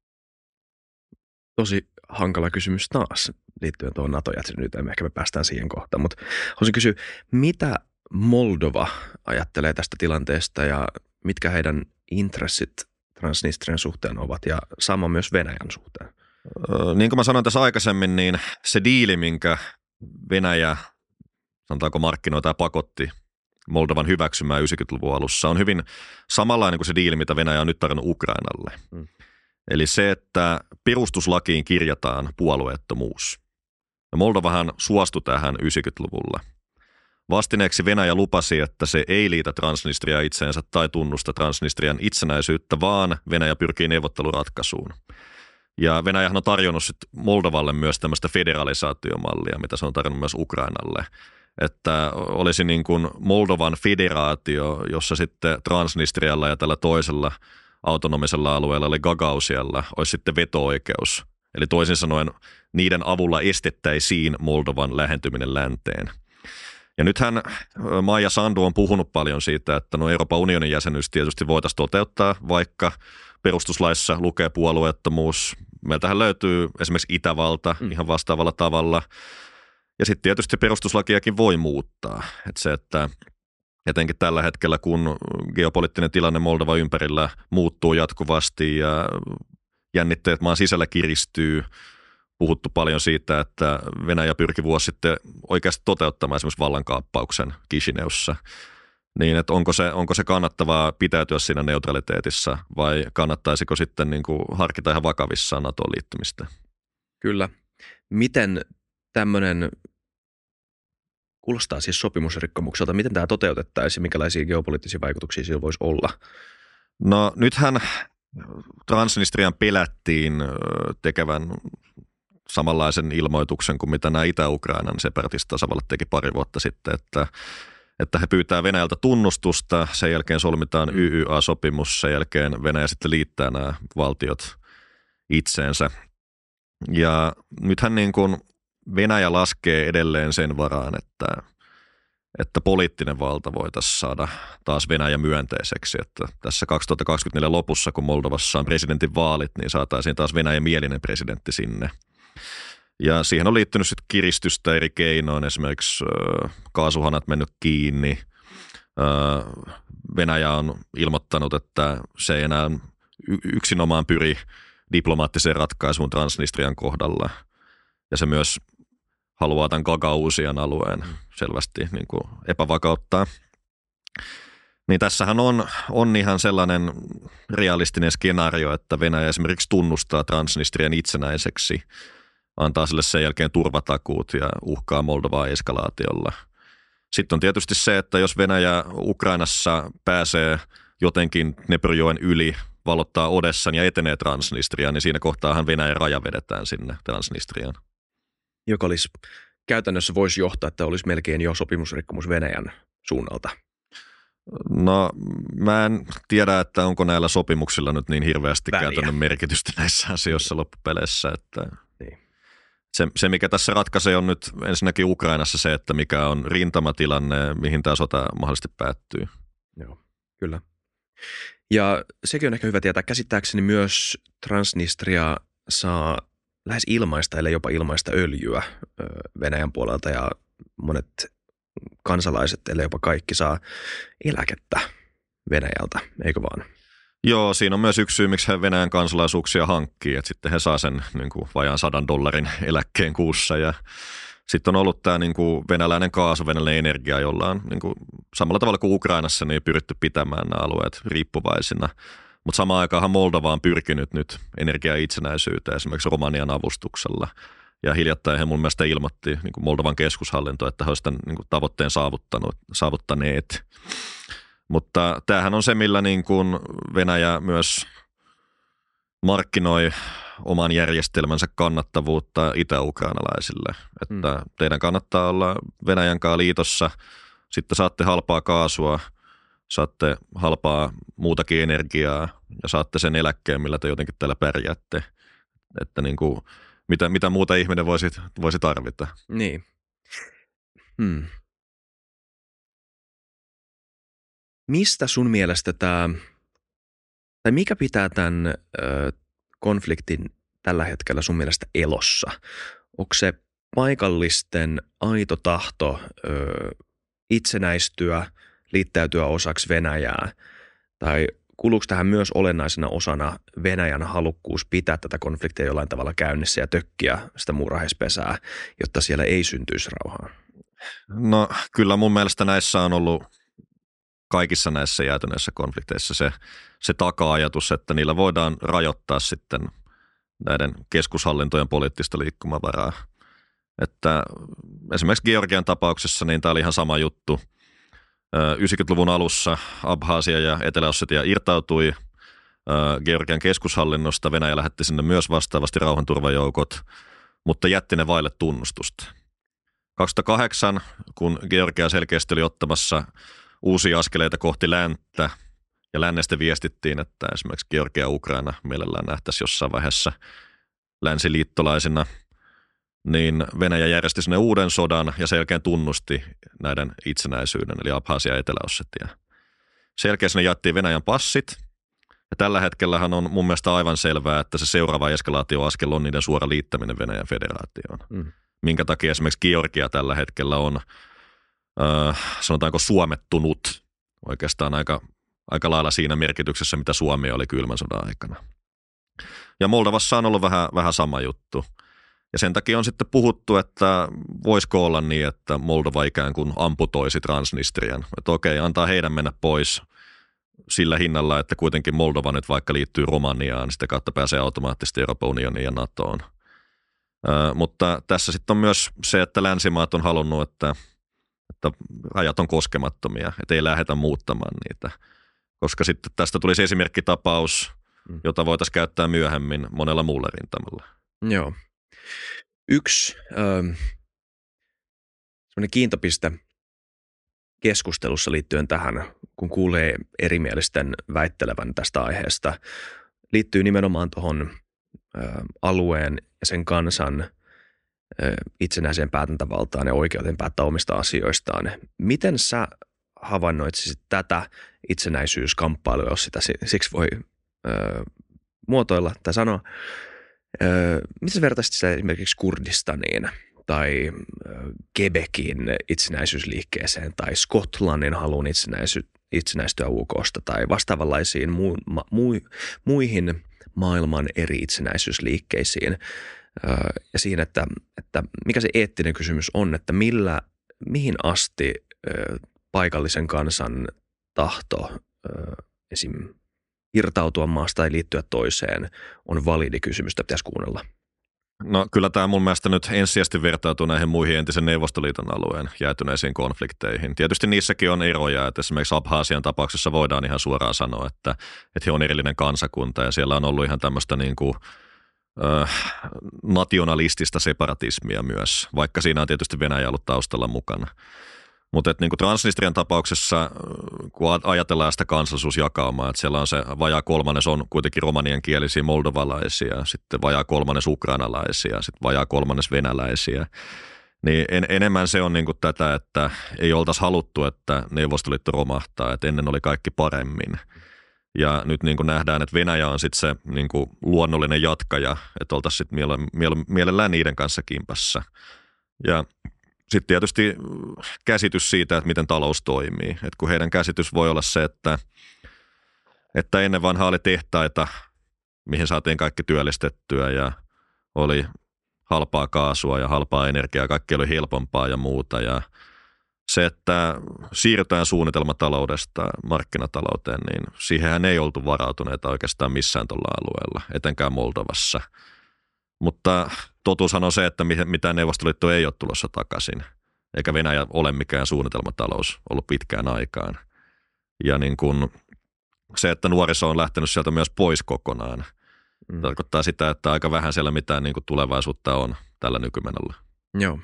Tosi hankala kysymys taas liittyen tuohon NATO-jäsenyyteen. Ehkä me päästään siihen kohtaan, mutta haluaisin kysyä, mitä Moldova ajattelee tästä tilanteesta ja mitkä heidän intressit Transnistrian suhteen ovat ja sama myös Venäjän suhteen? Niin kuin mä sanoin tässä aikaisemmin, niin se diili, minkä Venäjä, sanotaanko markkinoita ja pakotti Moldovan hyväksymään 90-luvun alussa, on hyvin samanlainen kuin se diili, mitä Venäjä on nyt tarjonnut Ukrainalle. Eli se, että perustuslakiin kirjataan puolueettomuus. Ja Moldovahan suostui tähän 90-luvulla. Vastineeksi Venäjä lupasi, että se ei liitä Transnistriaa itseensä tai tunnusta Transnistrian itsenäisyyttä, vaan Venäjä pyrkii neuvotteluratkaisuun. Ja Venäjähän on tarjonnut sitten Moldovalle myös tämmöistä federalisaatiomallia, mitä se on tarjonnut myös Ukrainalle. Että olisi niin kuin Moldovan federaatio, jossa sitten Transnistrialla ja tällä toisella autonomisella alueella, eli Gagausialla, olisi sitten veto-oikeus. Eli toisin sanoen niiden avulla estettäisiin Moldovan lähentyminen länteen. Ja nythän Maija Sandu on puhunut paljon siitä, että Euroopan unionin jäsenyys tietysti voitaisiin toteuttaa, vaikka perustuslaissa lukee puolueettomuus. Meiltähän löytyy esimerkiksi Itävalta ihan vastaavalla tavalla. Ja sitten tietysti perustuslakiakin voi muuttaa. Että se, että etenkin tällä hetkellä, kun geopoliittinen tilanne Moldova ympärillä muuttuu jatkuvasti ja jännitteet maan sisällä kiristyy, puhuttu paljon siitä, että Venäjä pyrki vuosi sitten oikeasti toteuttamaan esimerkiksi vallankaappauksen Kisineussa. Niin, että onko se kannattavaa pitäytyä siinä neutraliteetissa vai kannattaisiko sitten niin kuin harkita ihan vakavissaan NATOon liittymistä? Kyllä. Miten tämmöinen, kuulostaa siis sopimusrikkomukselta, miten tämä toteutettaisiin, minkälaisia geopoliittisia vaikutuksia sillä voisi olla? No nythän Transnistrian pelättiin tekevän samanlaisen ilmoituksen kuin mitä nämä Itä-Ukrainan separatistasavallat teki pari vuotta sitten, että he pyytää Venäjältä tunnustusta, sen jälkeen solmitaan YYA-sopimus, sen jälkeen Venäjä sitten liittää nämä valtiot itseensä. Ja nythän niin kuin Venäjä laskee edelleen sen varaan, että poliittinen valta voitaisiin saada taas Venäjä myönteiseksi. Että tässä 2024 lopussa, kun Moldovassa on presidentin vaalit, niin saataisiin taas Venäjä mielinen presidentti sinne. Ja siihen on liittynyt sitten kiristystä eri keinoin, esimerkiksi kaasuhanat mennyt kiinni. Venäjä on ilmoittanut, että se ei enää yksinomaan pyri diplomaattiseen ratkaisuun Transnistrian kohdalla. Ja se myös haluaa tämän Gagausian alueen selvästi niin kuin epävakauttaa. Niin tässähän on ihan sellainen realistinen skenaario, että Venäjä esimerkiksi tunnustaa Transnistrian itsenäiseksi, antaa sille sen jälkeen turvatakuut ja uhkaa Moldovaa eskalaatiolla. Sitten on tietysti se, että jos Venäjä Ukrainassa pääsee jotenkin Dneprjoen yli, valottaa Odessan ja etenee Transnistriaan, niin siinä kohtaahan Venäjän raja vedetään sinne Transnistriaan. Joka olisi käytännössä voisi johtaa, että olisi melkein jo sopimusrikkomus Venäjän suunnalta. No mä en tiedä, että onko näillä sopimuksilla nyt niin hirveästi käytännön merkitystä näissä asioissa loppupeleissä. Että niin. Se, mikä tässä ratkaisee, on nyt ensinnäkin Ukrainassa se, että mikä on rintamatilanne, mihin tämä sota mahdollisesti päättyy. Joo, kyllä. Ja sekin on ehkä hyvä tietää. Käsittääkseni myös Transnistria saa lähes ilmaista, ellei jopa ilmaista öljyä Venäjän puolelta ja monet kansalaiset, ellei jopa kaikki, saa eläkettä Venäjältä, eikö vaan? Joo, siinä on myös yksi syy, miksi he Venäjän kansalaisuuksia hankkii, että sitten he saa sen niin kuin vajaan $100 eläkkeen kuussa ja sitten on ollut tämä niin kuin venäläinen kaasu, venäläinen energia, jolla on niin kuin, samalla tavalla kuin Ukrainassa niin pyritty pitämään nämä alueet riippuvaisina. Mutta samaan aikaan Moldova on pyrkinyt nyt energia-itsenäisyyteen esimerkiksi Romanian avustuksella. Ja hiljattain he mun mielestä ilmoitti niin kuin Moldovan keskushallinto, että he olisivat tämän niin kuin tavoitteen saavuttaneet. Mutta tämähän on se, millä niin kuin Venäjä myös markkinoi oman järjestelmänsä kannattavuutta itä-ukrainalaisille. Että teidän kannattaa olla Venäjän kanssa liitossa, sitten saatte halpaa kaasua, saatte halpaa muutakin energiaa ja saatte sen eläkkeen, millä te jotenkin täällä pärjäätte. Että niin kuin, mitä muuta ihminen voisi tarvita. Niin. Mistä sun mielestä tai mikä pitää tämän konfliktin tällä hetkellä sun mielestä elossa? Onko se paikallisten aito tahto itsenäistyä, liittäytyä osaksi Venäjää, tai kuuluuko tähän myös olennaisena osana Venäjän halukkuus pitää tätä konfliktia jollain tavalla käynnissä ja tökkiä sitä muurahaispesää, jotta siellä ei syntyisi rauhaa? No kyllä mun mielestä näissä on ollut kaikissa näissä jäätyneissä konflikteissa se taka-ajatus, että niillä voidaan rajoittaa sitten näiden keskushallintojen poliittista liikkumavaraa. Että esimerkiksi Georgian tapauksessa niin tämä oli ihan sama juttu. 90-luvun alussa Abhasia ja Etelä-Ossetia irtautui Georgian keskushallinnosta. Venäjä lähetti sinne myös vastaavasti rauhanturvajoukot, mutta jätti ne vaille tunnustusta. 2008, kun Georgia selkeästi oli ottamassa uusia askeleita kohti länttä ja lännestä viestittiin, että esimerkiksi Georgia ja Ukraina mielellään nähtäisiin jossain vaiheessa länsiliittolaisina, niin Venäjä järjesti sinne uuden sodan ja sen jälkeen tunnusti näiden itsenäisyyden, eli Abhasia ja Etelä-Ossetia. Sen jälkeen sinne jaettiin Venäjän passit, ja tällä hetkellähän on mun mielestä aivan selvää, että se seuraava eskalaatioaskel on niiden suora liittäminen Venäjän federaatioon. Minkä takia esimerkiksi Georgia tällä hetkellä on, sanotaanko suomettunut oikeastaan aika lailla siinä merkityksessä, mitä Suomi oli kylmän sodan aikana. Ja Moldovassa on ollut vähän sama juttu. Ja sen takia on sitten puhuttu, että voisiko olla niin, että Moldova ikään kuin amputoisi Transnistrian. Että okei, antaa heidän mennä pois sillä hinnalla, että kuitenkin Moldova nyt vaikka liittyy Romaniaan, sitä kautta pääsee automaattisesti Euroopan unioniin ja NATOon. Mutta tässä sitten on myös se, että länsimaat on halunnut, että rajat on koskemattomia, että ei lähdetä muuttamaan niitä. Koska sitten tästä tulisi esimerkkitapaus, jota voitaisiin käyttää myöhemmin monella muulla rintamalla. Joo. Yksi semmoinen kiintopiste keskustelussa liittyen tähän, kun kuulee erimielisten väittelevän tästä aiheesta, liittyy nimenomaan tuohon alueen ja sen kansan itsenäiseen päätäntävaltaan ja oikeuteen päättää omista asioistaan. Miten sä havainnoitsisit tätä itsenäisyyskamppailua, jos sitä siksi voi muotoilla tai sanoa? Miten vertaisit sitä esimerkiksi Kurdistaniin tai Quebecin itsenäisyysliikkeeseen tai Skotlannin haluun itsenäistyä UK:sta tai vastaavanlaisiin muihin maailman eri itsenäisyysliikkeisiin ja siinä, että mikä se eettinen kysymys on, että mihin asti paikallisen kansan tahto esim. Irtautua maasta tai liittyä toiseen on validi kysymys, jota pitäisi kuunnella. No kyllä tämä mun mielestä nyt ensisijaisesti vertautuu näihin muihin entisen Neuvostoliiton alueen jäätyneisiin konflikteihin. Tietysti niissäkin on eroja, että esimerkiksi Abhasian tapauksessa voidaan ihan suoraan sanoa, että he on erillinen kansakunta ja siellä on ollut ihan tämmöistä niin kuin nationalistista separatismia myös, vaikka siinä on tietysti Venäjä ollut taustalla mukana. Mutta niin kuin Transnistrian tapauksessa, kun ajatellaan sitä kansallisuusjakaumaa, että siellä on se vajaa kolmannes on kuitenkin romaniankielisiä moldovalaisia, sitten vajaa kolmannes ukrainalaisia, sitten vajaa kolmannes venäläisiä, niin enemmän se on niin kuin tätä, että ei oltaisi haluttu, että Neuvostoliitto romahtaa, että ennen oli kaikki paremmin. Ja nyt niin kuin nähdään, että Venäjä on sitten se niin kuin luonnollinen jatkaja, että oltaisiin sitten mielellään niiden kanssa kimpassa. Ja sitten tietysti käsitys siitä, että miten talous toimii. Että kun heidän käsitys voi olla se, että ennen vanhaa oli tehtaita, mihin saatiin kaikki työllistettyä ja oli halpaa kaasua ja halpaa energiaa, kaikki oli helpompaa ja muuta. Ja se, että siirrytään suunnitelmataloudesta markkinatalouteen, niin siihenhän ei oltu varautuneita oikeastaan missään tuolla alueella, etenkään Moldovassa. Mutta totuushan on se, että mitään Neuvostoliitto ei ole tulossa takaisin, eikä Venäjä ole mikään suunnitelmatalous ollut pitkään aikaan. Ja niin kuin se, että nuoriso on lähtenyt sieltä myös pois kokonaan, tarkoittaa sitä, että aika vähän siellä mitään niin kuin tulevaisuutta on tällä nykymenolla. Joo.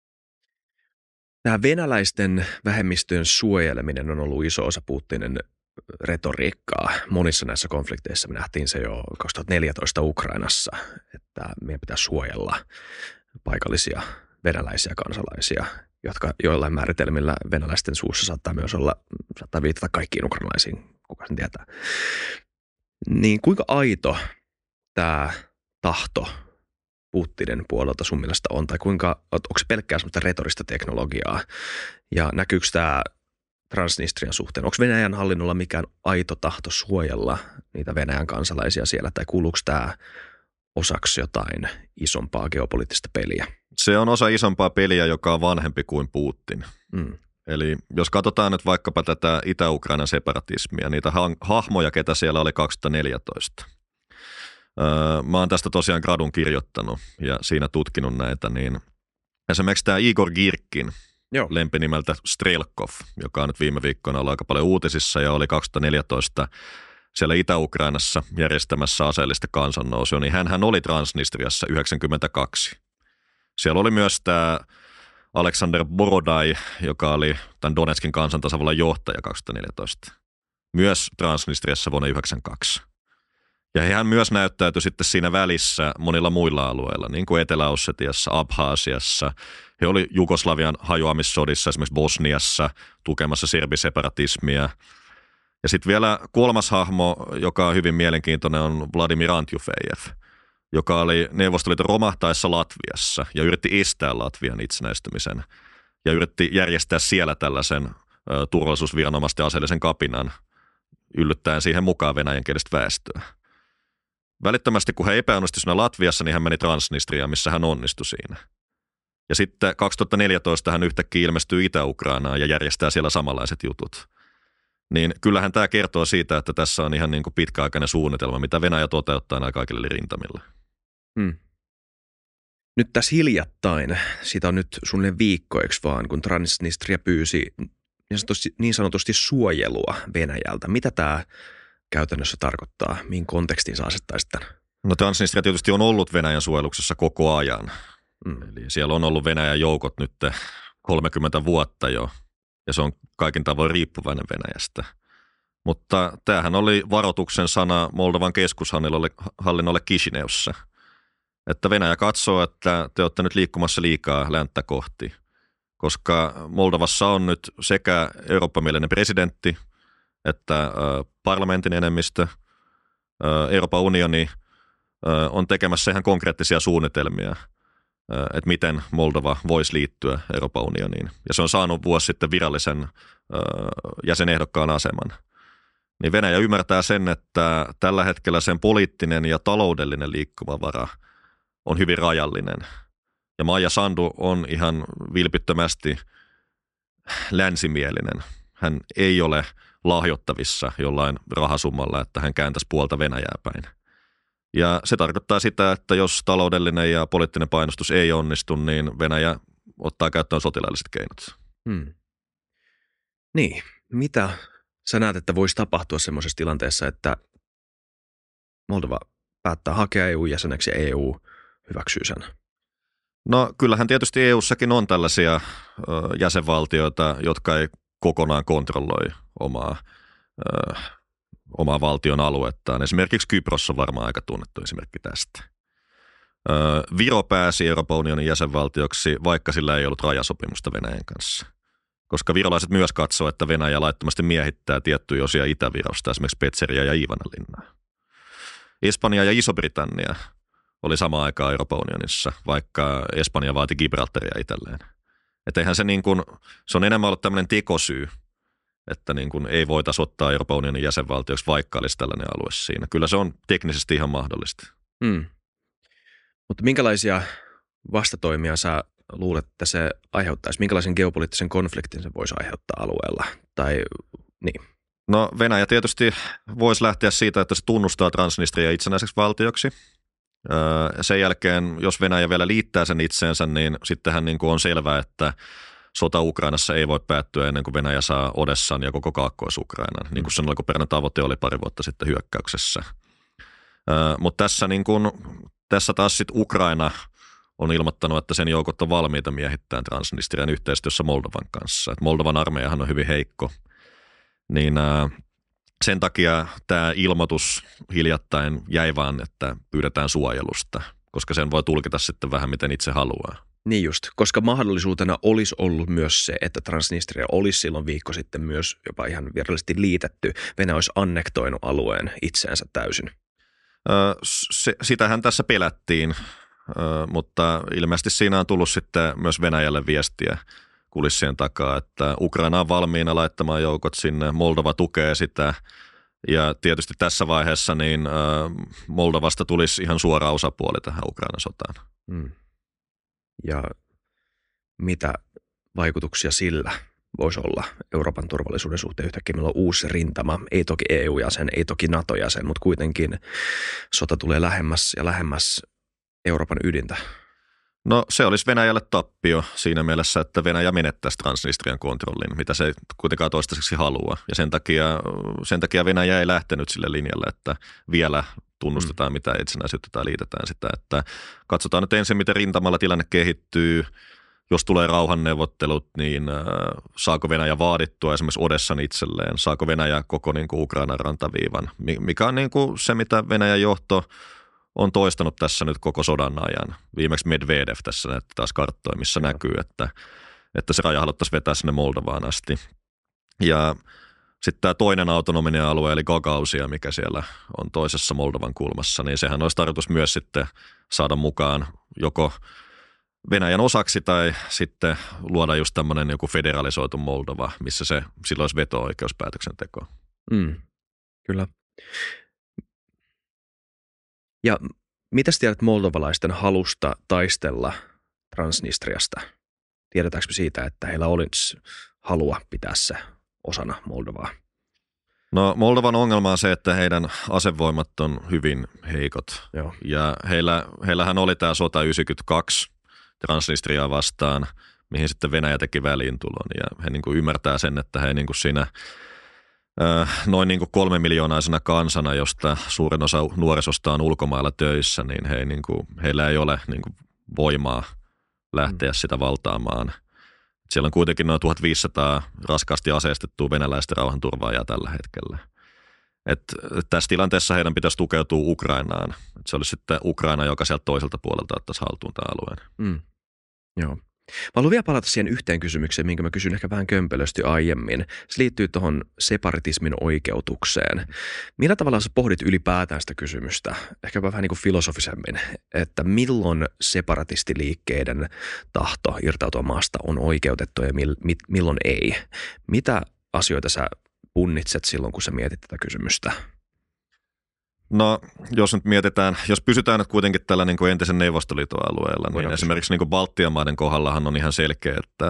Tämä venäläisten vähemmistöjen suojeleminen on ollut iso osa Putinin retoriikkaa. Monissa näissä konflikteissa me nähtiin se jo 2014 Ukrainassa, että meidän pitää suojella paikallisia venäläisiä kansalaisia, jotka joillain määritelmillä venäläisten suussa saattaa viitata kaikkiin ukrainalaisiin, kuka sen tietää. Niin kuinka aito tämä tahto Putinin puolelta sun mielestä on, tai onko se pelkkää semmoista retorista teknologiaa, ja näkyykö tämä Transnistrian suhteen? Onko Venäjän hallinnolla mikään aito tahto suojella niitä Venäjän kansalaisia siellä, tai kuuluuko tämä osaksi jotain isompaa geopoliittista peliä? Se on osa isompaa peliä, joka on vanhempi kuin Putin. Eli jos katsotaan nyt vaikkapa tätä Itä-Ukrainan separatismia, niitä hahmoja, ketä siellä oli 2014. Mä oon tästä tosiaan gradun kirjoittanut ja siinä tutkinut näitä, niin esimerkiksi tämä Igor Girkin, lempinimeltä Strelkov, joka on nyt viime viikkoina ollut aika paljon uutisissa ja oli 2014 siellä Itä-Ukrainassa järjestämässä aseellista kansannousua, niin hänhän oli Transnistriassa 1992. Siellä oli myös tämä Aleksander Borodai, joka oli tämän Donetskin kansantasavallan johtaja 2014, myös Transnistriassa vuonna 1992. Ja hän myös näyttäytyi sitten siinä välissä monilla muilla alueilla, niin kuin Etelä-Ossetiassa, Abhaasiassa. He oli Jugoslavian hajoamissodissa, esimerkiksi Bosniassa, tukemassa serbiseparatismia. Ja sitten vielä kolmas hahmo, joka on hyvin mielenkiintoinen, on Vladimir Antjufejev, joka oli Neuvostoliiton romahtaessa Latviassa ja yritti estää Latvian itsenäistymisen. Ja yritti järjestää siellä tällaisen turvallisuusviranomaisten aseellisen kapinan, yllyttäen siihen mukaan venäjänkielistä väestöä. Välittömästi kun hän epäonnistui siinä Latviassa, niin hän meni Transnistriaan, missä hän onnistui siinä. Ja sitten 2014 hän yhtäkkiä ilmestyy Itä-Ukrainaan ja järjestää siellä samanlaiset jutut. Niin kyllähän tämä kertoo siitä, että tässä on ihan niin kuin pitkäaikainen suunnitelma, mitä Venäjä toteuttaa nämä kaikille rintamilla. Nyt tässä hiljattain, siitä on nyt suunnilleen viikko, eikö vaan, kun Transnistria pyysi niin sanotusti suojelua Venäjältä. Mitä tämä käytännössä tarkoittaa? Mihin kontekstiin sä asettaisit tämän? No Transnistria tietysti on ollut Venäjän suojeluksessa koko ajan. Eli siellä on ollut Venäjän joukot nyt 30 vuotta jo, ja se on kaikin tavoin riippuvainen Venäjästä. Mutta tämähän oli varoituksen sana Moldovan keskushallinnolle Kisineussa, että Venäjä katsoo, että te olette nyt liikkumassa liikaa länttä kohti, koska Moldovassa on nyt sekä eurooppamielinen presidentti että parlamentin enemmistö. Euroopan unioni on tekemässä ihan konkreettisia suunnitelmia, että miten Moldova voisi liittyä Euroopan unioniin. Ja se on saanut vuosi sitten virallisen jäsenehdokkaan aseman. Niin Venäjä ymmärtää sen, että tällä hetkellä sen poliittinen ja taloudellinen liikkumavara on hyvin rajallinen. Ja Maija Sandu on ihan vilpittömästi länsimielinen. Hän ei ole lahjottavissa jollain rahasummalla, että hän kääntäisi puolta Venäjää päin. Ja se tarkoittaa sitä, että jos taloudellinen ja poliittinen painostus ei onnistu, niin Venäjä ottaa käyttöön sotilaalliset keinot. Niin, mitä sä näet, että voisi tapahtua semmoisessa tilanteessa, että Moldova päättää hakea EU-jäseneksi ja EU hyväksyy sen? No kyllähän tietysti EU:ssakin on tällaisia jäsenvaltioita, jotka ei kokonaan kontrolloi omaa valtion aluettaan. Esimerkiksi Kypros on varmaan aika tunnettu esimerkki tästä. Viro pääsi Euroopan unionin jäsenvaltioksi, vaikka sillä ei ollut rajasopimusta Venäjän kanssa. Koska virolaiset myös katsoo, että Venäjä laittomasti miehittää tiettyjä osia Itä-Virosta, esimerkiksi Petseriä ja Iivanalinnaa. Espanja ja Iso-Britannia oli samaan aikaan Euroopan unionissa, vaikka Espanja vaati Gibraltaria itselleen. Että eihän se niin kuin, se on enemmän ollut tämmöinen tekosyy, että niin kuin ei voitaisi ottaa Euroopan unionin jäsenvaltioksi, vaikka olisi tällainen alue siinä. Kyllä se on teknisesti ihan mahdollista. Mutta minkälaisia vastatoimia sä luulet, että se aiheuttaisi? Minkälaisen geopoliittisen konfliktin se voisi aiheuttaa alueella? Tai niin. No Venäjä tietysti voisi lähteä siitä, että se tunnustaa Transnistria itsenäiseksi valtioksi. Sen jälkeen, jos Venäjä vielä liittää sen itseensä, niin sittenhän niin kuin on selvää, että sota Ukrainassa ei voi päättyä ennen kuin Venäjä saa Odessan ja koko Kaakkois-Ukrainan, niin kuin sen alkuperäinen tavoite oli pari vuotta sitten hyökkäyksessä. Mutta tässä taas sitten Ukraina on ilmoittanut, että sen joukot on valmiita miehittämään Transnistrian yhteistyössä Moldovan kanssa. Et Moldovan armeijahan on hyvin heikko, niin sen takia tämä ilmoitus hiljattain jäi vaan, että pyydetään suojelusta, koska sen voi tulkita sitten vähän miten itse haluaa. Niin just, koska mahdollisuutena olisi ollut myös se, että Transnistria olisi silloin viikko sitten myös jopa ihan virallisesti liitetty. Venäjä olisi annektoinut alueen itseensä täysin. Sitähän tässä pelättiin, mutta ilmeisesti siinä on tullut sitten myös Venäjälle viestiä kulissien takaa, että Ukraina on valmiina laittamaan joukot sinne, Moldova tukee sitä ja tietysti tässä vaiheessa niin Moldovasta tulisi ihan suora osapuoli tähän Ukrainan sotaan. Ja mitä vaikutuksia sillä voisi olla Euroopan turvallisuuden suhteen? Yhtäkkiä meillä on uusi rintama, ei toki EU-jäsen, ei toki NATO-jäsen, mutta kuitenkin sota tulee lähemmäs ja lähemmäs Euroopan ydintä. No se olisi Venäjälle tappio siinä mielessä, että Venäjä menettäisi Transnistrian kontrollin, mitä se kuitenkaan toistaiseksi haluaa. Ja sen takia Venäjä ei lähtenyt sille linjalle, että vielä tunnustetaan mitä itsenäisyyttä tai liitetään sitä. Että katsotaan nyt ensin, miten rintamalla tilanne kehittyy. Jos tulee rauhanneuvottelut, niin saako Venäjä vaadittua esimerkiksi Odessan itselleen? Saako Venäjä koko niin kuin Ukrainan rantaviivan? Mikä on niin kuin se, mitä Venäjän johto on toistanut tässä nyt koko sodan ajan. Viimeksi Medvedev tässä näytti taas karttoja, missä näkyy, että se raja haluttaisiin vetää sinne Moldovaan asti. Ja sitten tämä toinen autonominen alue, eli Gagausia, mikä siellä on toisessa Moldovan kulmassa, niin sehän olisi tarkoitus myös sitten saada mukaan joko Venäjän osaksi tai sitten luoda just tämmöinen joku federalisoitu Moldova, missä se silloin olisi veto-oikeus päätöksentekoon. Kyllä. Ja mitä tiedät moldovalaisten halusta taistella Transnistriasta? Tiedetäänkö me siitä, että heillä olisi halua pitää se osana Moldovaa? No Moldovan ongelma on se, että heidän asevoimat on hyvin heikot. Joo. Ja heillähän oli tämä sota 92 Transnistriaa vastaan, mihin sitten Venäjä teki väliintulon. Ja he niin kuin ymmärtää sen, että he niin kuin siinä noin niin kuin 3 miljoonaisena kansana, josta suurin osa nuorisosta on ulkomailla töissä, niin heillä ei ole niin kuin voimaa lähteä sitä valtaamaan. Siellä on kuitenkin noin 1500 raskaasti aseistettua venäläistä rauhanturvaajaa tällä hetkellä. Tässä tilanteessa heidän pitäisi tukeutua Ukrainaan. Se olisi sitten Ukraina, joka sieltä toiselta puolelta ottaisi haltuun tämän alueen. Joo. Mä haluan vielä palata siihen yhteen kysymykseen, minkä mä kysyin ehkä vähän kömpelösti aiemmin. Se liittyy tuohon separatismin oikeutukseen. Millä tavalla sä pohdit ylipäätään sitä kysymystä, ehkä vähän niin kuin filosofisemmin, että milloin separatistiliikkeiden tahto irtautua maasta on oikeutettu ja milloin ei? Mitä asioita sä punnitset silloin, kun sä mietit tätä kysymystä? No, jos nyt mietitään, jos pysytään nyt kuitenkin tällä niin kuin entisen Neuvostoliiton alueella, niin esimerkiksi niin kuin Baltian maiden kohdallahan on ihan selkeä, että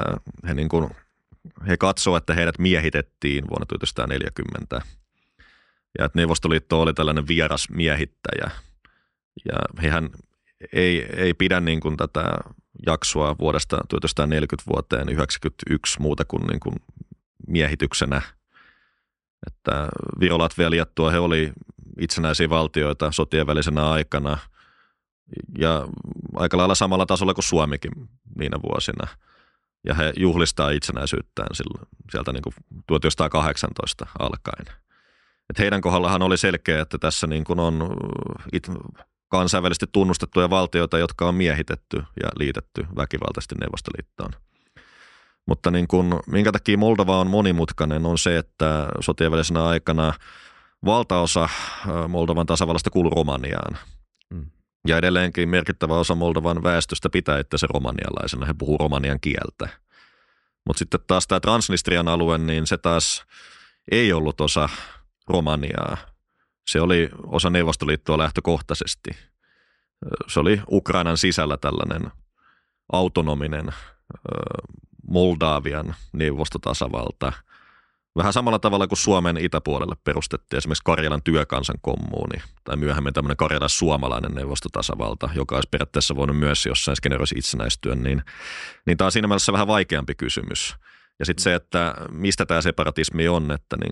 he katsoo, että heidät miehitettiin vuonna 1940 ja että Neuvostoliitto oli tällainen vieras miehittäjä ja hehän ei pidä niin kuin tätä jaksoa vuodesta 1940 vuoteen 1991 muuta kuin, niin kuin miehityksenä, että Viro, Latvia ja Liettua, he oli itsenäisiä valtioita sotien välisenä aikana ja aika lailla samalla tasolla kuin Suomikin niinä vuosina. Ja he juhlistaa itsenäisyyttään sieltä niin kuin 1918 alkaen. Et heidän kohdallahan oli selkeä, että tässä niin kuin on kansainvälisesti tunnustettuja valtioita, jotka on miehitetty ja liitetty väkivaltaisesti Neuvostoliittoon. Mutta niin kuin, minkä takia Moldova on monimutkainen, on se, että sotien välisenä aikana valtaosa Moldovan tasavallasta kuuluu Romaniaan. Ja edelleenkin merkittävä osa Moldovan väestöstä pitää itseänsä romanialaisena. He puhuu romanian kieltä. Mutta sitten taas tämä Transnistrian alue, niin se taas ei ollut osa Romaniaa. Se oli osa Neuvostoliittoa lähtökohtaisesti. Se oli Ukrainan sisällä tällainen autonominen Moldavian neuvostotasavalta. Vähän samalla tavalla kuin Suomen itäpuolelle perustettiin esimerkiksi Karjalan työkansan kommuuni tai myöhemmin tämmöinen Karjalan suomalainen neuvostotasavalta, joka olisi periaatteessa voinut myös jossain skeneroissa itsenäistyä, niin tämä on siinä mielessä vähän vaikeampi kysymys. Ja sitten se, että mistä tämä separatismi on,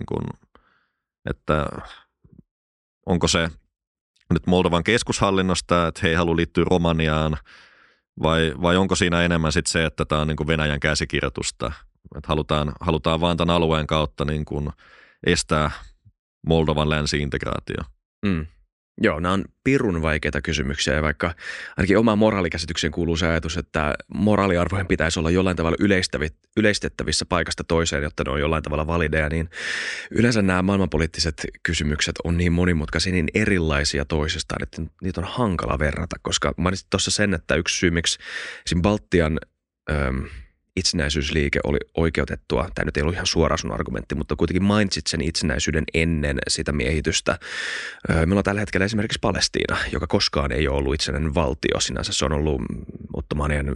että onko se nyt Moldovan keskushallinnosta, että he ei halua liittyä Romaniaan, vai onko siinä enemmän sitten se, että tämä on niin kuin Venäjän käsikirjoitusta, että halutaan vaan tämän alueen kautta niin kuin estää Moldovan länsi-integraatio. Joo, nämä on pirun vaikeita kysymyksiä ja vaikka ainakin omaan moraalikäsitykseen kuuluu se ajatus, että moraaliarvojen pitäisi olla jollain tavalla yleistettävissä paikasta toiseen, jotta ne on jollain tavalla valideja, niin yleensä nämä maailmanpoliittiset kysymykset on niin monimutkaisia, niin erilaisia toisistaan, että niitä on hankala verrata, koska mainitsit tuossa sen, että yksi syy, miksi esim. Baltian itsenäisyysliike oli oikeutettua. Tämä nyt ei ollut ihan suora sun argumentti, mutta kuitenkin mainitsit sen itsenäisyyden ennen sitä miehitystä. Meillä on tällä hetkellä esimerkiksi Palestiina, joka koskaan ei ole ollut itsenäinen valtio. Sinänsä se on ollut ottomanien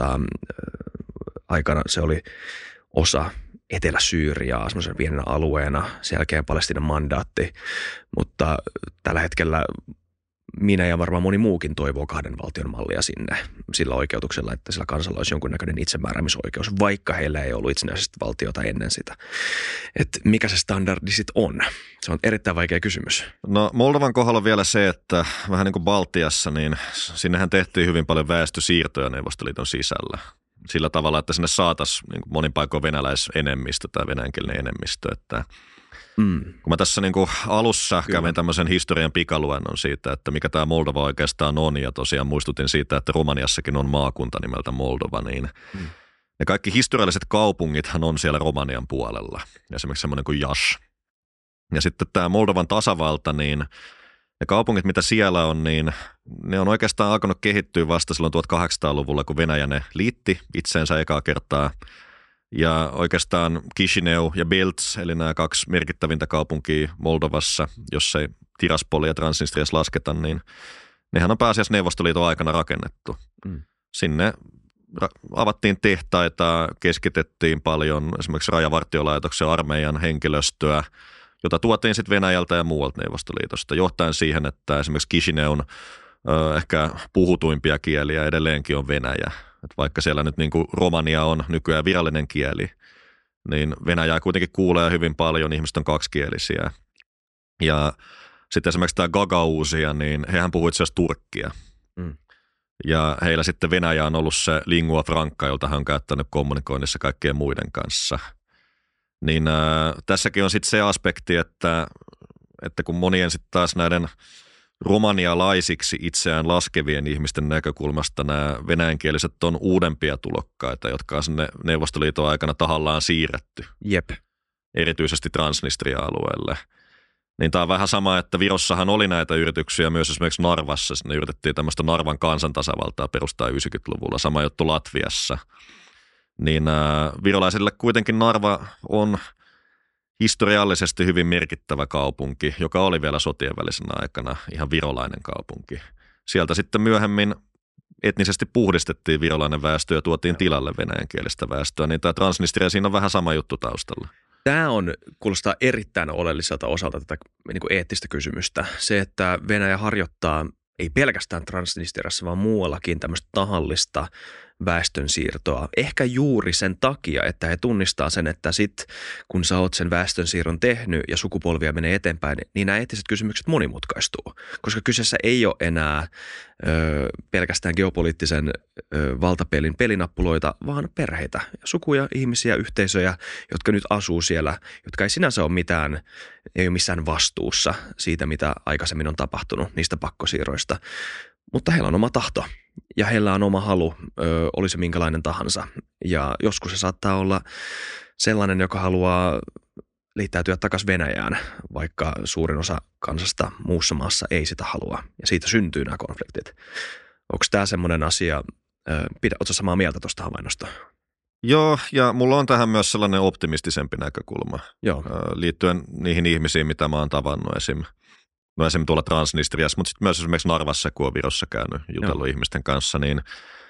aikana, se oli osa Etelä-Syyriaa semmoisen pienenä alueena, sen jälkeen Palestiinan mandaatti, mutta tällä hetkellä minä ja varmaan moni muukin toivoo kahden valtion mallia sinne sillä oikeutuksella, että sillä kansalla olisi jonkunnäköinen itsemääräämisoikeus, vaikka heillä ei ollut itsenäistä valtiota ennen sitä. Että mikä se standardi sitten on? Se on erittäin vaikea kysymys. No Moldovan kohdalla on vielä se, että vähän niin kuin Baltiassa, niin sinnehän tehtiin hyvin paljon väestösiirtoja Neuvostoliiton sisällä. Sillä tavalla, että sinne saataisiin niin monin paikoin venäläisenemmistö tai venäjänkielinen enemmistö, että kun mä tässä niin kuin alussa kävin tämmöisen historian pikaluennon siitä, että mikä tämä Moldova oikeastaan on, ja tosiaan muistutin siitä, että Romaniassakin on maakunta nimeltä Moldova, niin ne kaikki historialliset kaupungithan on siellä Romanian puolella, esimerkiksi semmoinen kuin Iași. Ja sitten tämä Moldovan tasavalta, niin ne kaupungit, mitä siellä on, niin ne on oikeastaan alkanut kehittyä vasta silloin 1800-luvulla, kun Venäjä ne liitti itseensä ekaa kertaa. Ja oikeastaan Chisinau ja Belz, eli nämä kaksi merkittävintä kaupunkia Moldovassa, jos ei Tiraspol ja Transnistrias lasketa, niin Nehän on pääasiassa Neuvostoliiton aikana rakennettu. Sinne avattiin tehtaita, keskitettiin paljon esimerkiksi rajavartiolaitoksen armeijan henkilöstöä, jota tuotiin sitten Venäjältä ja muualta Neuvostoliitosta, johtaen siihen, että esimerkiksi Kishineun ehkä puhutuimpia kieliä edelleenkin on venäjä. Et vaikka siellä nyt niin kuin romania on nykyään virallinen kieli, niin venäjää kuitenkin kuulee hyvin paljon, ihmiset on kaksikielisiä. Ja sitten esimerkiksi tämä Gagauzia, niin hehän puhuivat itse asiassa turkkia. Ja heillä sitten Venäjä on ollut se lingua franca, jolta hän on käyttänyt kommunikoinnissa kaikkien muiden kanssa. Niin tässäkin on sitten se aspekti, että kun monien sitten taas näiden romanialaisiksi itseään laskevien ihmisten näkökulmasta nämä venäjänkieliset on uudempia tulokkaita, jotka on sinne Neuvostoliiton aikana tahallaan siirretty. Jep. Erityisesti Transnistria-alueelle. Niin tämä on vähän sama, että Virossahan oli näitä yrityksiä myös esimerkiksi Narvassa. Sinne yritettiin tämmöistä Narvan kansantasavaltaa perustaa 90-luvulla. Sama juttu Latviassa. Niin virolaisille kuitenkin Narva on historiallisesti hyvin merkittävä kaupunki, joka oli vielä sotien välisenä aikana ihan virolainen kaupunki. Sieltä sitten myöhemmin etnisesti puhdistettiin virolainen väestö ja tuotiin tilalle venäjänkielistä väestöä. Niin tämä Transnistria, siinä on vähän sama juttu taustalla. Tämä kuulostaa erittäin oleelliselta osalta tätä niin kuin eettistä kysymystä. Se, että Venäjä harjoittaa ei pelkästään Transnistriassa, vaan muuallakin tämmöistä tahallista väestönsiirtoa. Ehkä juuri sen takia, että he tunnistaa sen, että sit kun sä oot sen väestönsiirron tehnyt ja sukupolvia menee eteenpäin, niin nämä eettiset kysymykset monimutkaistuu. Koska kyseessä ei ole enää pelkästään geopoliittisen valtapelin pelinappuloita, vaan perheitä, sukuja, ihmisiä, yhteisöjä, jotka nyt asuu siellä, jotka ei sinänsä ole ei ole missään vastuussa siitä, mitä aikaisemmin on tapahtunut, niistä pakkosiirroista. Mutta heillä on oma tahto ja heillä on oma halu, oli se minkälainen tahansa. Ja joskus se saattaa olla sellainen, joka haluaa liittäytyä takaisin Venäjään, vaikka suurin osa kansasta muussa maassa ei sitä halua. Ja siitä syntyy nämä konfliktit. Onko tämä semmoinen asia, oletko samaa mieltä tuosta havainnosta? Joo, ja mulla on tähän myös sellainen optimistisempi näkökulma. Joo. Liittyen niihin ihmisiin, mitä mä oon tavannut esimerkiksi tuolla Transnistriassa, mutta sitten myös esimerkiksi Narvassa, kun on Virossa käynyt jutellut ihmisten kanssa, niin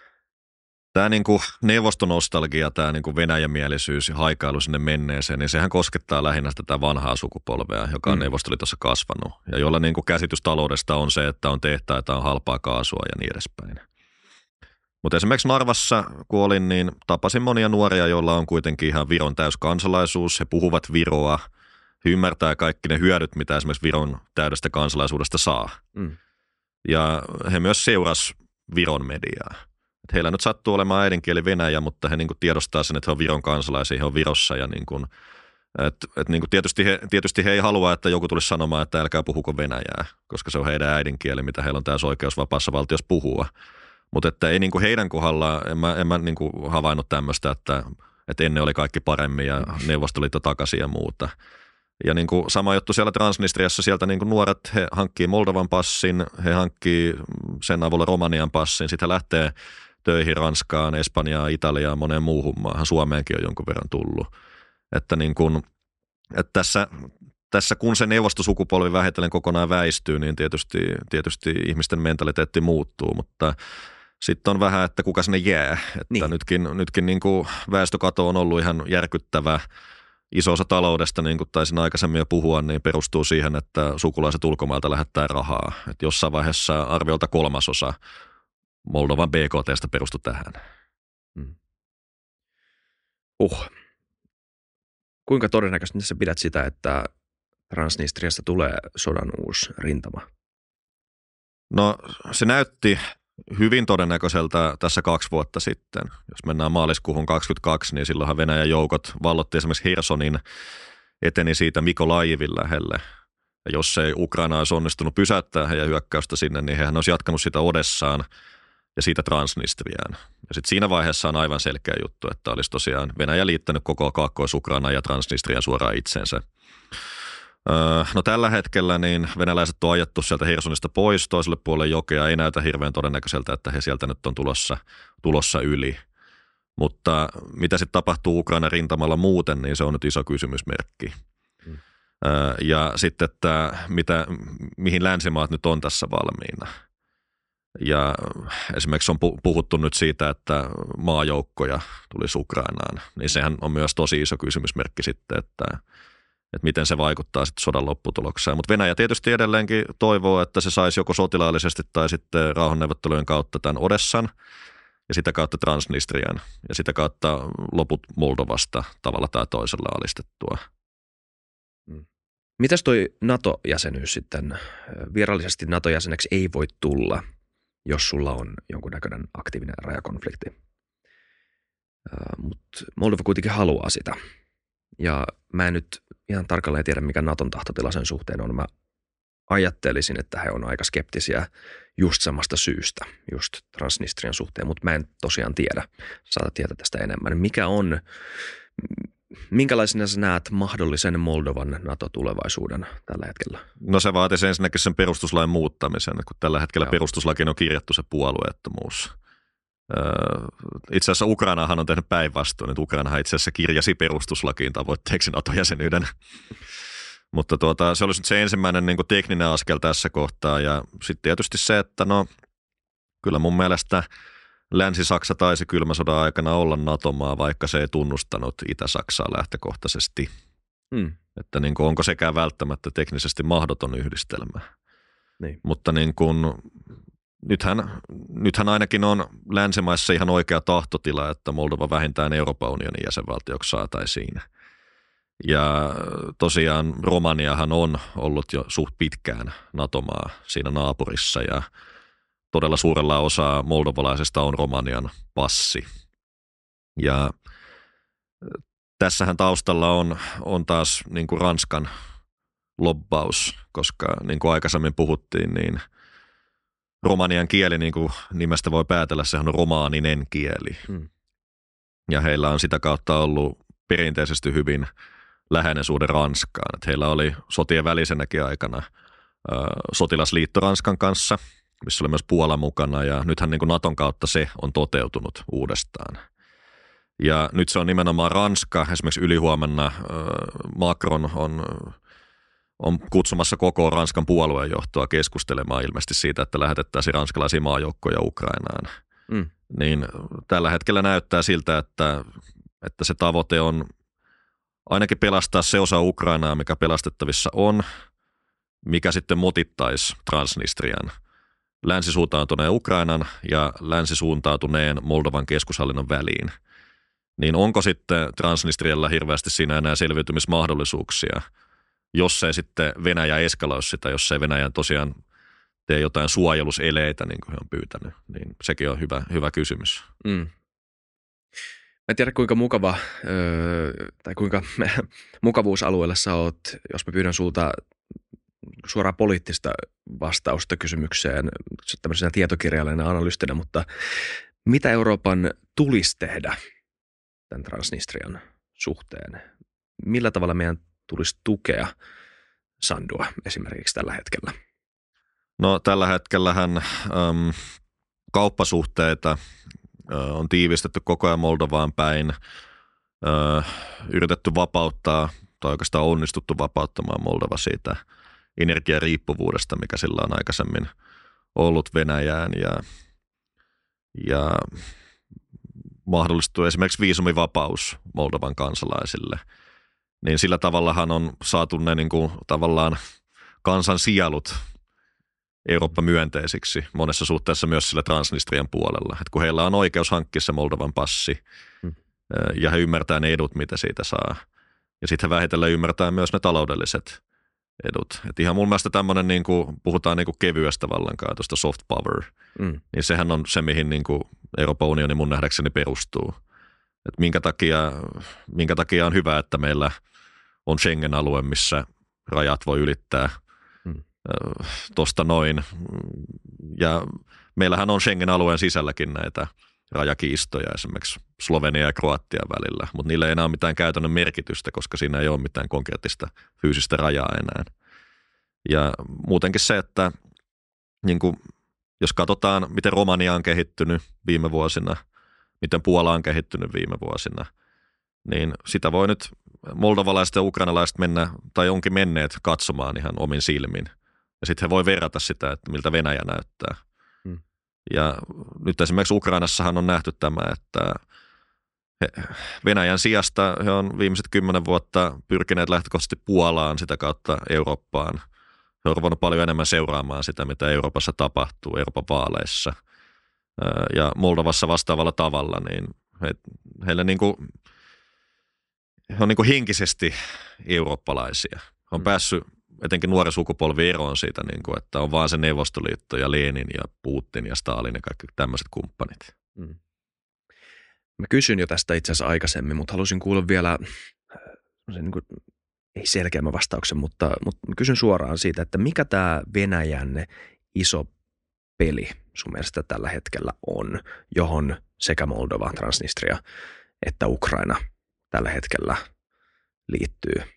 tämä niinku neuvostonostalgia, tämä niinku venäjämielisyys ja haikailu sinne menneeseen, niin sehän koskettaa lähinnä tätä vanhaa sukupolvea, joka on Neuvostoliitossa kasvanut ja jolla niinku käsitys taloudesta on se, että on tehtaita, on halpaa kaasua ja niin edespäin. Mutta esimerkiksi Narvassa, kun olin, niin tapasin monia nuoria, joilla on kuitenkin ihan Viron täyskansalaisuus. He puhuvat viroa, he ymmärtää kaikki ne hyödyt, mitä esimerkiksi Viron täydestä kansalaisuudesta saa. Ja he myös seurasi Viron mediaa. Et heillä nyt sattuu olemaan äidinkieli venäjä, mutta he niinku tiedostaa sen, että he on Viron kansalaisia, he on Virossa. Ja niinku, niinku tietysti he ei halua, että joku tulisi sanomaan, että älkää puhuko venäjää, koska se on heidän äidinkieli, mitä heillä on täysi oikeus vapaassa valtiossa puhua. Mutta että ei niinku heidän kohdallaan, en mä niinku havainnut tämmöistä, että ennen oli kaikki paremmin ja Neuvostoliitto takaisin ja muuta. Ja niinku sama juttu siellä Transnistriassa, sieltä niinku nuoret, he hankkii Moldovan passin, he hankkii sen avulla Romanian passin, sitten he lähtee töihin Ranskaan, Espanjaan, Italiaan, moneen muuhun maahan, Suomeenkin on jonkun verran tullut. Että niinku, että tässä kun se neuvostosukupolvi vähitellen kokonaan väistyy, niin tietysti ihmisten mentaliteetti muuttuu, mutta sitten on vähän, että kuka sinne jää. Että niin. Nytkin niin kuin väestökato on ollut ihan järkyttävä. Iso osa taloudesta, niin kuin taisin aikaisemmin jo puhua, niin perustuu siihen, että sukulaiset ulkomailta lähettää rahaa. Että jossain vaiheessa arviolta 1/3 Moldovan BKT:stä perustui tähän. Kuinka todennäköisesti sä pidät sitä, että Transnistriasta tulee sodan uusi rintama? No se näytti hyvin todennäköiseltä tässä 2 vuotta sitten. Jos mennään maaliskuuhun 2022, niin silloinhan Venäjän joukot vallotti esimerkiksi Hersonin, eteni siitä Mikolajivin lähelle. Ja jos ei Ukraina olisi onnistunut pysäyttää heidän hyökkäystä sinne, niin hehän olisi jatkanut sitä Odessaan ja siitä Transnistriaan. Ja sitten siinä vaiheessa on aivan selkeä juttu, että olisi tosiaan Venäjä liittänyt koko Kaakkois-Ukraina ja Transnistrian suoraan itseensä. No tällä hetkellä niin venäläiset on ajettu sieltä Hersonista pois toiselle puolelle jokea. Ei näytä hirveän todennäköiseltä, että he sieltä nyt on tulossa yli. Mutta mitä sitten tapahtuu Ukrainan rintamalla muuten, niin se on nyt iso kysymysmerkki. Ja sitten, että mihin länsimaat nyt on tässä valmiina. Ja esimerkiksi on puhuttu nyt siitä, että maajoukkoja tulisi Ukrainaan, niin sehän on myös tosi iso kysymysmerkki sitten, että miten se vaikuttaa sitten sodan lopputulokseen. Mutta Venäjä tietysti edelleenkin toivoo, että se saisi joko sotilaallisesti tai sitten rauhanneuvottelujen kautta tämän Odessan ja sitä kautta Transnistrian ja sitä kautta loput Moldovasta tavalla tai toisella alistettua. Mitäs toi NATO-jäsenyys sitten? Virallisesti NATO-jäseneksi ei voi tulla, jos sulla on jonkunnäköinen aktiivinen rajakonflikti. Mutta Moldova kuitenkin haluaa sitä. Ja mä en nyt ihan tarkalleen tiedä, mikä Naton tahtotila sen suhteen on. Mä ajattelisin, että he on aika skeptisiä just samasta syystä, just Transnistrian suhteen, mutta mä en tosiaan tiedä. Saatat tietää tästä enemmän. Minkälaisena sä näet mahdollisen Moldovan NATO-tulevaisuuden tällä hetkellä? No se vaatisi ensinnäkin sen perustuslain muuttamisen, kun tällä hetkellä perustuslakiin on kirjattu se puolueettomuus. Itse asiassa Ukrainahan on tehnyt päinvastoin, että Ukrainahan itse asiassa kirjasi perustuslakiin tavoitteeksi NATO-jäsenyyden. Mutta se olisi nyt se ensimmäinen niin kuin tekninen askel tässä kohtaa ja sitten tietysti se, että kyllä mun mielestä Länsi-Saksa taisi kylmän sodan aikana olla NATO-maa, vaikka se ei tunnustanut Itä-Saksaa lähtökohtaisesti. Että niin kuin, onko sekään välttämättä teknisesti mahdoton yhdistelmä. Niin. Mutta niin kuin, nythän ainakin on länsimaissa ihan oikea tahtotila, että Moldova vähintään Euroopan unionin jäsenvaltioksi saataisiin. Ja tosiaan Romaniahan on ollut jo suht pitkään NATO-maa siinä naapurissa ja todella suurella osaa moldovalaisesta on Romanian passi. Ja tässähän taustalla on taas niin kuin Ranskan lobbaus, koska niin kuin aikaisemmin puhuttiin, niin romanian kieli, niin kuin nimestä voi päätellä, sehän on romaaninen kieli. Ja heillä on sitä kautta ollut perinteisesti hyvin läheinen suhde Ranskaan. Että heillä oli sotien välisenäkin aikana sotilasliitto Ranskan kanssa, missä oli myös Puola mukana, ja nythän niin kuin Naton kautta se on toteutunut uudestaan. Ja nyt se on nimenomaan Ranska, esimerkiksi ylihuomenna Macron on kutsumassa koko Ranskan puoluejohtoa keskustelemaan ilmeisesti siitä, että lähetettäisiin ranskalaisia maajoukkoja Ukrainaan. Niin tällä hetkellä näyttää siltä, että se tavoite on ainakin pelastaa se osa Ukrainaa, mikä pelastettavissa on, mikä sitten motittaisi Transnistrian länsisuuntautuneen Ukrainan ja länsisuuntautuneen Moldovan keskushallinnon väliin. Niin onko sitten Transnistrialla hirveästi siinä enää selviytymismahdollisuuksia, jos ei sitten Venäjä eskaloi sitä, jos ei Venäjä tosiaan tee jotain suojeluseleitä, niin kuin he on pyytänyt, niin sekin on hyvä kysymys. Mä en tiedä kuinka mukava tai kuinka mukavuusalueella sä oot, jos mä pyydän sulta suoraan poliittista vastausta kysymykseen tämmöisenä tietokirjallisena analystinä, mutta mitä Euroopan tulisi tehdä tämän Transnistrian suhteen? Millä tavalla meidän tulisi tukea Sandua esimerkiksi tällä hetkellä? No tällä hetkellähän kauppasuhteita on tiivistetty koko ajan Moldovaan päin, yritetty vapauttaa tai oikeastaan onnistuttu vapauttamaan Moldova siitä energiariippuvuudesta, mikä sillä on aikaisemmin ollut Venäjään ja mahdollistuu esimerkiksi viisumivapaus Moldovan kansalaisille. Niin sillä tavallahan on saatu ne niin kuin tavallaan kansan sielut Eurooppa-myönteisiksi monessa suhteessa myös sillä Transnistrian puolella. Et kun heillä on oikeus hankkia se Moldovan passi ja he ymmärtää ne edut, mitä siitä saa. Ja sitten he vähitellen ymmärtää myös ne taloudelliset edut. Et ihan mun mielestä tämmöinen, niin kuin puhutaan niin kuin kevyestä vallankaatosta, soft power, niin sehän on se, mihin niin kuin Euroopan unioni mun nähdäkseni perustuu. Et minkä takia on hyvä, että meillä on Schengen-alue, missä rajat voi ylittää tuosta noin. Ja meillähän on Schengen-alueen sisälläkin näitä rajakiistoja esimerkiksi Slovenia ja Kroatian välillä, mutta niillä ei enää ole mitään käytännön merkitystä, koska siinä ei ole mitään konkreettista fyysistä rajaa enää. Ja muutenkin se, että niin kuin, jos katsotaan, miten Romania on kehittynyt viime vuosina, miten Puola on kehittynyt viime vuosina, niin sitä voi nyt moldovalaiset ja ukrainalaiset mennä, tai onkin menneet katsomaan ihan omin silmin. Ja sitten he voi verrata sitä, että miltä Venäjä näyttää. Ja nyt esimerkiksi Ukrainassahan on nähty tämä, että Venäjän sijasta he on viimeiset 10 vuotta pyrkineet lähtökohtaisesti Puolaan, sitä kautta Eurooppaan. He on ruvennut paljon enemmän seuraamaan sitä, mitä Euroopassa tapahtuu, Euroopan vaaleissa. Ja Moldovassa vastaavalla tavalla, niin heille he on henkisesti eurooppalaisia. He on päässyt etenkin nuori sukupolvi eroon siitä, että on vaan se Neuvostoliitto ja Lenin ja Putin ja Stalin ja kaikki tämmöiset kumppanit. Mä kysyn jo tästä itse asiassa aikaisemmin, mutta halusin kuulla vielä, ei selkeämmän vastauksen, mutta mä kysyn suoraan siitä, että mikä tämä Venäjän iso peli sun mielestä tällä hetkellä on, johon sekä Moldova, Transnistria että Ukraina tällä hetkellä liittyy?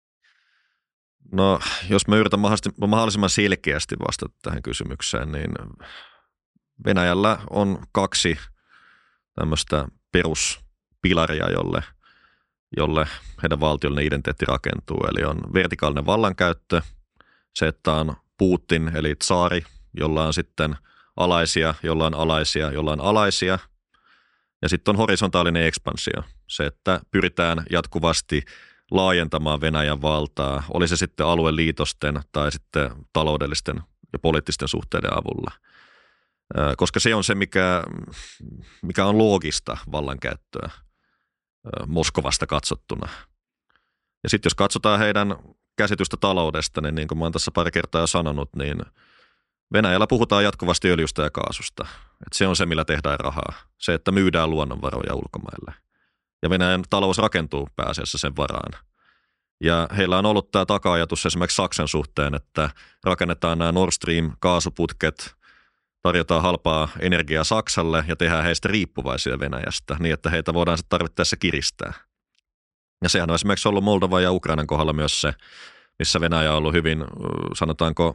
No, jos mä yritän mahdollisimman selkeästi vastata tähän kysymykseen, niin Venäjällä on 2 tämmöistä peruspilaria, jolle heidän valtiollinen identiteetti rakentuu. Eli on vertikaalinen vallankäyttö, se, että on Putin eli tsaari, jolla on sitten alaisia, jolla on alaisia, jolla on alaisia. Ja sitten on horisontaalinen ekspansio, se, että pyritään jatkuvasti laajentamaan Venäjän valtaa, oli se sitten alueliitosten tai sitten taloudellisten ja poliittisten suhteiden avulla. Koska se on se, mikä on loogista vallankäyttöä Moskovasta katsottuna. Ja sitten jos katsotaan heidän käsitystä taloudesta, niin kuin mä oon tässä pari kertaa jo sanonut, niin Venäjällä puhutaan jatkuvasti öljystä ja kaasusta. Et se on se, millä tehdään rahaa. Se, että myydään luonnonvaroja ulkomaille. Ja Venäjän talous rakentuu pääasiassa sen varaan. Ja heillä on ollut tämä taka-ajatus esimerkiksi Saksan suhteen, että rakennetaan nämä Nord Stream-kaasuputket, tarjotaan halpaa energiaa Saksalle ja tehdään heistä riippuvaisia Venäjästä niin, että heitä voidaan sitten tarvittaessa kiristää. Ja sehän on esimerkiksi ollut Moldovan ja Ukrainan kohdalla myös se, missä Venäjä on ollut hyvin, sanotaanko,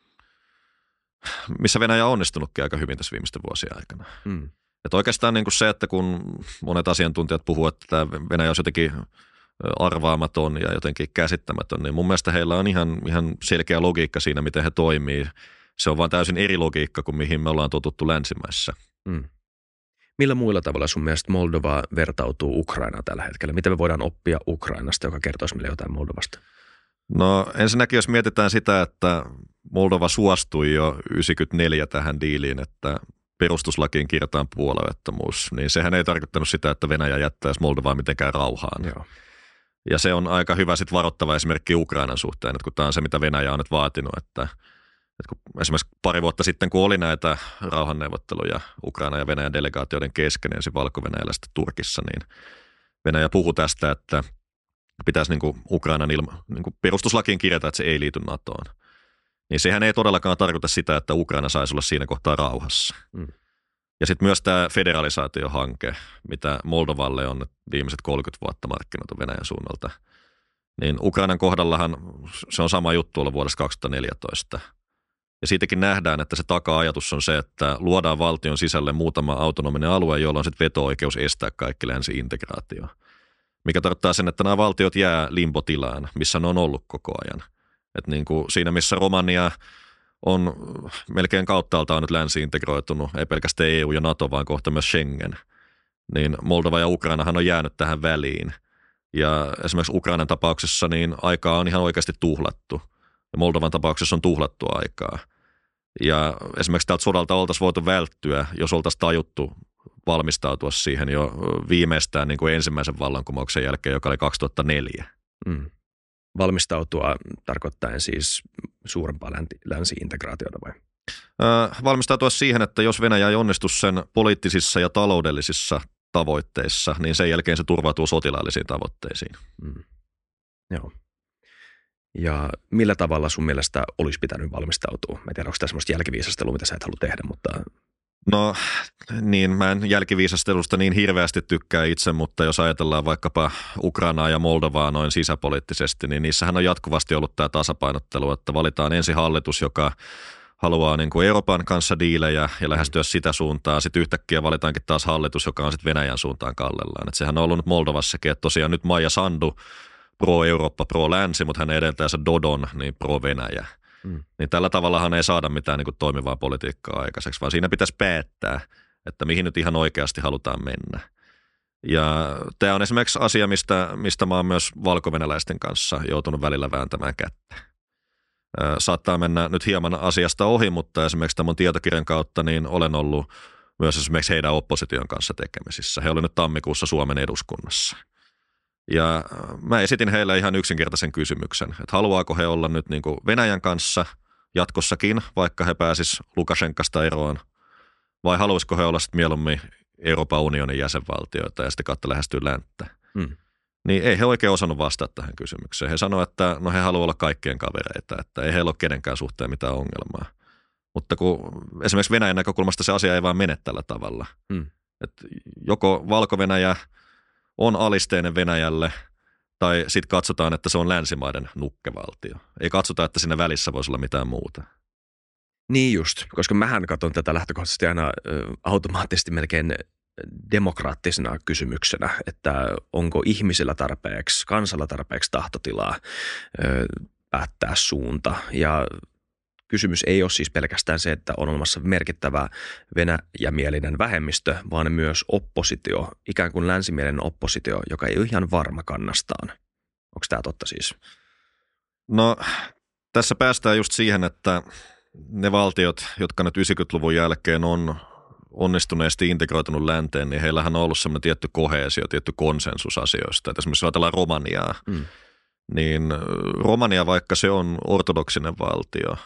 missä Venäjä on onnistunutkin aika hyvin tässä viimeisten vuosien aikana. Että oikeastaan niin kuin se, että kun monet asiantuntijat puhuvat, että tämä Venäjä on jotenkin arvaamaton ja jotenkin käsittämätön, niin mun mielestä heillä on ihan selkeä logiikka siinä, miten he toimii. Se on vaan täysin eri logiikka kuin mihin me ollaan totuttu länsimaissa. Millä muilla tavalla sun mielestä Moldova vertautuu Ukrainaan tällä hetkellä? Mitä me voidaan oppia Ukrainasta, joka kertoisi meille jotain Moldovasta? No ensinnäkin, jos mietitään sitä, että Moldova suostui jo 1994 tähän diiliin, että perustuslakiin kirjataan puolueettomuus, niin sehän ei tarkoittanut sitä, että Venäjä jättäisi Moldovaa mitenkään rauhaan. Joo. Ja se on aika hyvä sitten varoittava esimerkki Ukrainan suhteen, että kun tämä on se, mitä Venäjä on nyt vaatinut, että kun esimerkiksi pari vuotta sitten, kun oli näitä rauhanneuvotteluja Ukraina ja Venäjän delegaatioiden kesken, ensin Valko-Venäjällä sitten Turkissa, niin Venäjä puhui tästä, että pitäisi Ukrainan perustuslakiin kirjata, että se ei liity NATOon. Niin sehän ei todellakaan tarkoita sitä, että Ukraina saisi olla siinä kohtaa rauhassa. Ja sitten myös tämä federalisaatiohanke, mitä Moldovalle on viimeiset 30 vuotta markkinoitu Venäjän suunnalta, niin Ukrainan kohdallahan se on sama juttu ollut vuodesta 2014. Ja siitäkin nähdään, että se taka-ajatus on se, että luodaan valtion sisälle muutama autonominen alue, jolla on sitten veto-oikeus estää kaikki länsi-integraatio. Mikä tarkoittaa sen, että nämä valtiot jää limpotilaan, missä ne on ollut koko ajan. Että niin kuin siinä, missä Romania on melkein kauttaaltaan nyt länsi-integroitunut, ei pelkästään EU ja NATO, vaan kohta myös Schengen, niin Moldova ja Ukrainahan on jäänyt tähän väliin. Ja esimerkiksi Ukrainan tapauksessa niin aikaa on ihan oikeasti tuhlattu. Ja Moldovan tapauksessa on tuhlattu aikaa. Ja esimerkiksi tältä sodalta oltaisiin voitu välttyä, jos oltaisiin tajuttu valmistautua siihen jo viimeistään niin kuin ensimmäisen vallankumouksen jälkeen, joka oli 2004. Valmistautua tarkoittaen siis suurempaa länsi-integraatiota vai? Valmistautua siihen, että jos Venäjä ei onnistu sen poliittisissa ja taloudellisissa tavoitteissa, niin sen jälkeen se turvautuu sotilaallisiin tavoitteisiin. Joo. Ja millä tavalla sun mielestä olisi pitänyt valmistautua? Mä en tiedä, onko tämä semmoista jälkiviisastelua, mitä sä et halua tehdä, mutta... No niin, mä en jälkiviisastelusta niin hirveästi tykkää itse, mutta jos ajatellaan vaikkapa Ukrainaa ja Moldovaa noin sisäpoliittisesti, niin niissähän on jatkuvasti ollut tämä tasapainottelu, että valitaan ensin hallitus, joka haluaa niin kuin Euroopan kanssa diilejä ja lähestyä sitä suuntaa. Sitten yhtäkkiä valitaankin taas hallitus, joka on sitten Venäjän suuntaan kallellaan. Et sehän on ollut nyt Moldovassakin, että tosiaan nyt Maija Sandu pro-Eurooppa, pro-länsi, mutta hän edeltäjänsä Dodon, niin pro-Venäjä. Niin tällä tavallahan ei saada mitään niin kuin toimivaa politiikkaa aikaiseksi, vaan siinä pitäisi päättää, että mihin nyt ihan oikeasti halutaan mennä. Ja tämä on esimerkiksi asia, mistä mä oon myös valkovenäläisten kanssa joutunut välillä vääntämään kättä. Saattaa mennä nyt hieman asiasta ohi, mutta esimerkiksi tämän tietokirjan kautta niin olen ollut myös esimerkiksi heidän opposition kanssa tekemisissä. He olivat nyt tammikuussa Suomen eduskunnassa. Ja mä esitin heille ihan yksinkertaisen kysymyksen, että haluaako he olla nyt niin kuin Venäjän kanssa jatkossakin, vaikka he pääsis Lukashenkasta eroon, vai haluaisiko he olla sitten mieluummin Euroopan unionin jäsenvaltioita ja sitten kautta lähestyy länttä. Niin ei he oikein osannut vastata tähän kysymykseen. He sanoivat, että no he haluavat olla kaikkien kavereita, että ei heillä ole kenenkään suhteen mitään ongelmaa. Mutta kun esimerkiksi Venäjän näkökulmasta se asia ei vaan mene tällä tavalla. Että joko Valko-Venäjä on alisteinen Venäjälle tai sitten katsotaan, että se on länsimaiden nukkevaltio. Ei katsota, että siinä välissä voisi olla mitään muuta. Niin just, koska mähän katson tätä lähtökohtaisesti aina automaattisesti melkein demokraattisena kysymyksenä, että onko ihmisillä tarpeeksi, kansalla tarpeeksi tahtotilaa päättää suunta. Ja kysymys ei ole siis pelkästään se, että on olemassa merkittävä venäjämielinen vähemmistö, vaan myös oppositio, ikään kuin länsimielinen oppositio, joka ei ole ihan varma kannastaan. Onko tämä totta siis? No tässä päästään just siihen, että ne valtiot, jotka nyt 90-luvun jälkeen on onnistuneesti integroitunut länteen, niin heillähän on ollut semmoinen tietty koheesio, tietty konsensus asioista. Että esimerkiksi jos ajatellaan Romaniaa, niin Romania, vaikka se on ortodoksinen valtio,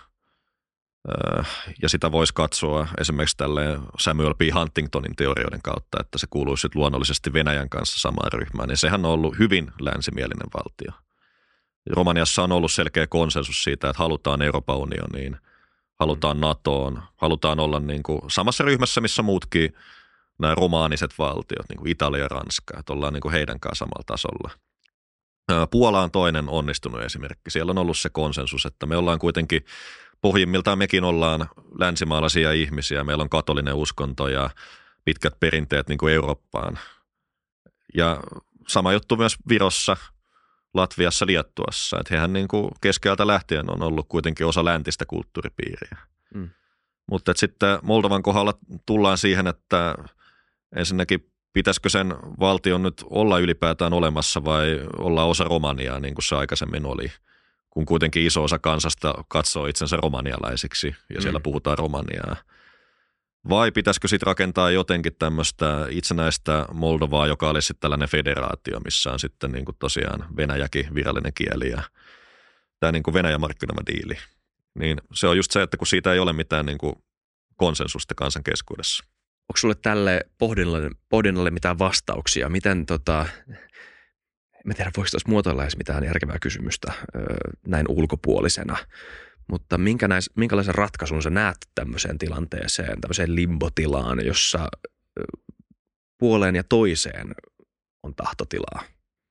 ja sitä voisi katsoa esimerkiksi tälle Samuel P. Huntingtonin teorioiden kautta, että se kuuluisi luonnollisesti Venäjän kanssa samaan ryhmään, niin sehän on ollut hyvin länsimielinen valtio. Romaniassa on ollut selkeä konsensus siitä, että halutaan Euroopan unioniin, halutaan NATOon, halutaan olla niin kuin samassa ryhmässä, missä muutkin nämä romaaniset valtiot, niin kuin Italia ja Ranska, että ollaan niin kuin heidän kanssa samalla tasolla. Puola on toinen onnistunut esimerkki. Siellä on ollut se konsensus, että me ollaan kuitenkin pohjimmiltaan mekin ollaan länsimaalaisia ihmisiä. Meillä on katolinen uskonto ja pitkät perinteet niin kuin Eurooppaan. Ja sama juttu myös Virossa, Latviassa, Liettuassa. Että hehän niin kuin keskeltä lähtien on ollut kuitenkin osa läntistä kulttuuripiiriä. Mutta sitten Moldovan kohdalla tullaan siihen, että ensinnäkin pitäisikö sen valtion nyt olla ylipäätään olemassa vai olla osa Romaniaa niin kuin se aikaisemmin oli, kun kuitenkin iso osa kansasta katsoo itsensä romanialaisiksi ja siellä puhutaan romaniaa. Vai pitäisikö sitten rakentaa jotenkin tämmöistä itsenäistä Moldovaa, joka olisi sitten tällainen federaatio, missä on sitten niin kuin tosiaan venäjäkin virallinen kieli ja tämä niin kuin Venäjän markkinoima diili. Niin se on just se, että kun siitä ei ole mitään niin kuin konsensusta kansan keskuudessa. Onko sulle tälle pohdinnalle mitään vastauksia? Miten en tiedä, voiko tuossa muotoilla edes mitään järkevää kysymystä näin ulkopuolisena, mutta minkälaisen ratkaisun sä näet tämmöiseen tilanteeseen, tämmöiseen limbotilaan, jossa puoleen ja toiseen on tahtotilaa?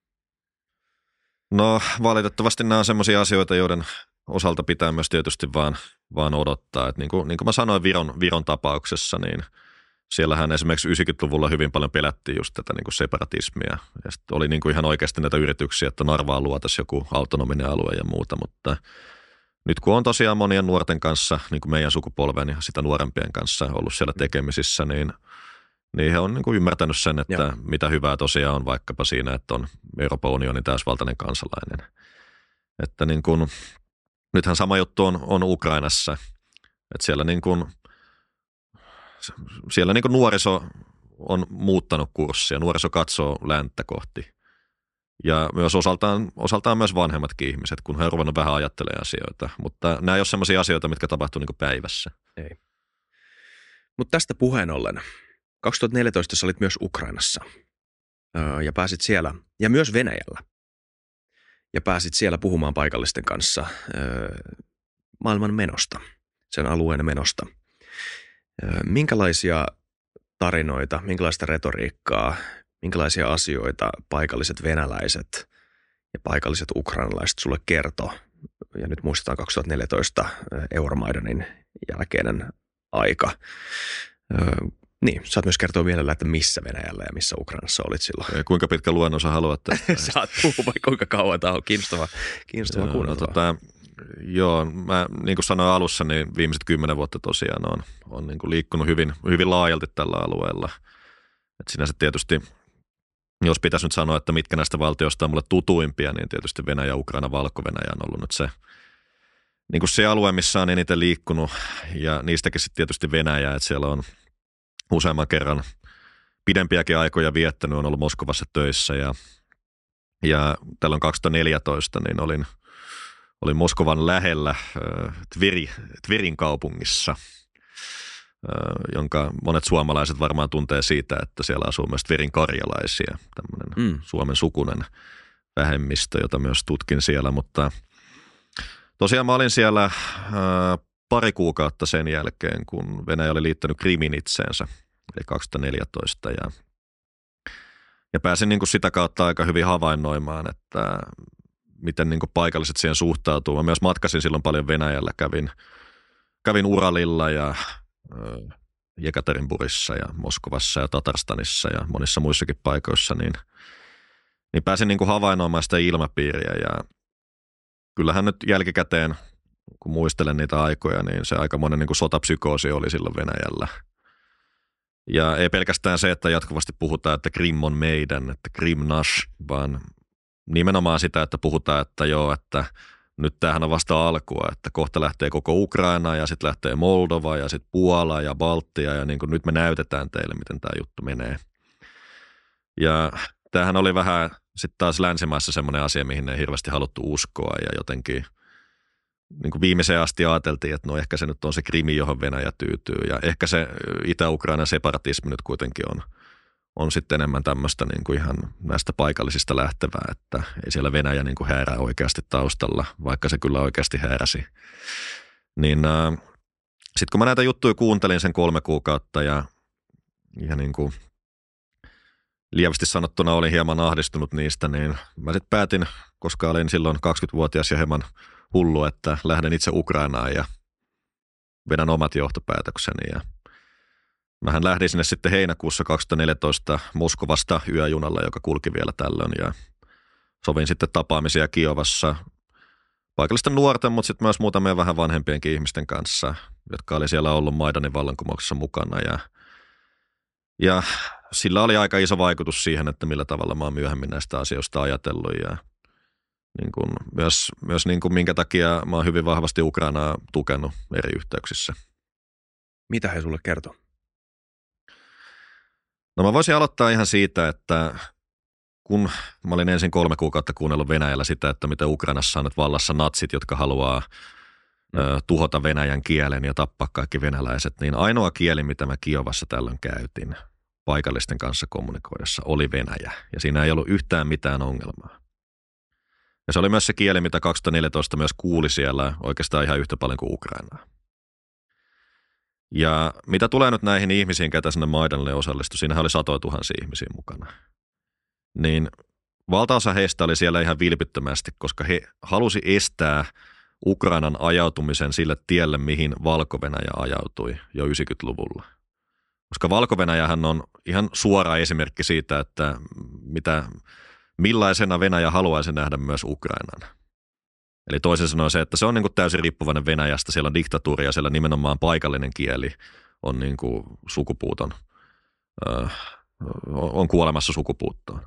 No valitettavasti nämä on semmoisia asioita, joiden osalta pitää myös tietysti vaan odottaa. Että niin kuin mä sanoin Viron tapauksessa, niin siellähän esimerkiksi 90-luvulla hyvin paljon pelättiin just tätä niin kuin separatismia. Ja sitten oli niin kuin ihan oikeasti näitä yrityksiä, että Narvaan luotaisiin joku autonominen alue ja muuta, mutta nyt kun on tosiaan monien nuorten kanssa, niin kuin meidän sukupolven ja sitä nuorempien kanssa ollut siellä tekemisissä, niin he on niin kuin ymmärtänyt sen, että mitä hyvää tosiaan on vaikkapa siinä, että on Euroopan unionin täysvaltainen kansalainen. Että niin kuin, nythän sama juttu on Ukrainassa, että siellä niin kuin nuoriso on muuttanut kurssia, nuoriso katsoo länttä kohti. Ja myös osaltaan myös vanhemmatkin ihmiset, kun he ovat ruvennut vähän ajattelemaan asioita. Mutta nämä ei ole sellaisia asioita, mitkä tapahtuu niin kuin päivässä. Ei. Mutta tästä puheen ollen, 2014 sä olit myös Ukrainassa ja pääsit siellä, ja myös Venäjällä. Ja pääsit siellä puhumaan paikallisten kanssa maailman menosta, sen alueen menosta. Minkälaisia tarinoita, minkälaista retoriikkaa, minkälaisia asioita paikalliset venäläiset ja paikalliset ukrainalaiset sulle kertoo? Ja nyt muistetaan 2014 Euromaidanin jälkeinen aika. Niin, saat myös kertoa vielä, että missä Venäjällä ja missä Ukrainassa olit silloin. Ja kuinka pitkä luennosa haluat? Saat puhua vai kuinka kauan, tämä on kiinnostava kuunnella. Joo, mä niin kuin sanoin alussa, niin viimeiset 10 vuotta tosiaan on niin kuin liikkunut hyvin, hyvin laajalti tällä alueella. Et sinänsä tietysti, jos pitäisi nyt sanoa, että mitkä näistä valtioista on mulle tutuimpia, niin tietysti Venäjä, Ukraina, Valko-Venäjä on ollut nyt se, niin kuin se alue, missä on eniten liikkunut, ja niistäkin sitten tietysti Venäjä, että siellä on useamman kerran pidempiäkin aikoja viettänyt, on ollut Moskovassa töissä, ja tällöin 2014 niin olin Moskovan lähellä Tverin kaupungissa, jonka monet suomalaiset varmaan tuntee siitä, että siellä asuu myös Tverin karjalaisia, tämmöinen Suomen sukunen vähemmistö, jota myös tutkin siellä, mutta tosiaan mä olin siellä pari kuukautta sen jälkeen, kun Venäjä oli liittänyt Krimin itseensä, eli 2014, ja pääsin niin kuin sitä kautta aika hyvin havainnoimaan, että miten niin kuin paikalliset siihen suhtautuu. Mä myös matkasin silloin paljon Venäjällä, kävin Uralilla ja Jekaterinburgissa ja Moskovassa ja Tatarstanissa ja monissa muissakin paikoissa, niin pääsin niin kuin havainnoimaan sitä ilmapiiriä, ja kyllähän nyt jälkikäteen, kun muistelen niitä aikoja, niin se aikamoinen niin kuin sotapsykoosi oli silloin Venäjällä. Ja ei pelkästään se, että jatkuvasti puhutaan, että Krim on meidän, että Krim nash, vaan nimenomaan sitä, että puhutaan, että joo, että nyt tämähän on vasta alkua, että kohta lähtee koko Ukraina ja sitten lähtee Moldova ja sitten Puola ja Baltia ja niin kuin nyt me näytetään teille, miten tämä juttu menee. Ja tämähän oli vähän sitten taas länsimaissa semmoinen asia, mihin ei hirveästi haluttu uskoa, ja jotenkin niin kuin viimeiseen asti ajateltiin, että no ehkä se nyt on se Krimi, johon Venäjä tyytyy, ja ehkä se Itä-Ukrainan separatismi nyt kuitenkin on sitten enemmän tämmöistä niin kuin ihan näistä paikallisista lähtevää, että ei siellä Venäjä niin kuin häärää oikeasti taustalla, vaikka se kyllä oikeasti hääräsi. Niin sitten kun mä näitä juttuja kuuntelin sen 3 kuukautta ja niin kuin lievästi sanottuna olin hieman ahdistunut niistä, niin mä sitten päätin, koska olin silloin 20-vuotias ja hieman hullu, että lähden itse Ukrainaan ja vedän omat johtopäätökseni. Ja mähän lähdin sinne sitten heinäkuussa 2014 Moskovasta yöjunalla, joka kulki vielä tällöin, ja sovin sitten tapaamisia Kiovassa paikallisten nuorten, mutta sitten myös muutamien vähän vanhempienkin ihmisten kanssa, jotka oli siellä ollut Maidanin vallankumouksessa mukana, ja sillä oli aika iso vaikutus siihen, että millä tavalla mä oon myöhemmin näistä asioista ajatellut, ja niin kuin myös niin kuin minkä takia mä oon hyvin vahvasti Ukrainaa tukenut eri yhteyksissä. Mitä he sulle kertoo? No mä voisin aloittaa ihan siitä, että kun mä olin ensin 3 kuukautta kuunnellut Venäjällä sitä, että miten Ukrainassa on nyt vallassa natsit, jotka haluaa tuhota venäjän kielen ja tappaa kaikki venäläiset, niin ainoa kieli, mitä mä Kiovassa tällöin käytin paikallisten kanssa kommunikoidessa, oli venäjä. Ja siinä ei ollut yhtään mitään ongelmaa. Ja se oli myös se kieli, mitä 2014 myös kuuli siellä oikeastaan ihan yhtä paljon kuin Ukrainaa. Ja mitä tulee nyt näihin ihmisiin, ketä sinne Maidanille osallistui, siinähän oli 100 000 ihmisiä mukana. Niin valtaosa heistä oli siellä ihan vilpittömästi, koska he halusi estää Ukrainan ajautumisen sille tielle, mihin Valko-Venäjä ajautui jo 90-luvulla. Koska Valko-Venäjähän on ihan suora esimerkki siitä, että millaisena Venäjä haluaisi nähdä myös Ukrainan. Eli toisin sanoen se, että se on niin kuin täysin riippuvainen Venäjästä, siellä on diktatuuri ja siellä nimenomaan paikallinen kieli on niin kuin sukupuuton, on kuolemassa sukupuuttoon.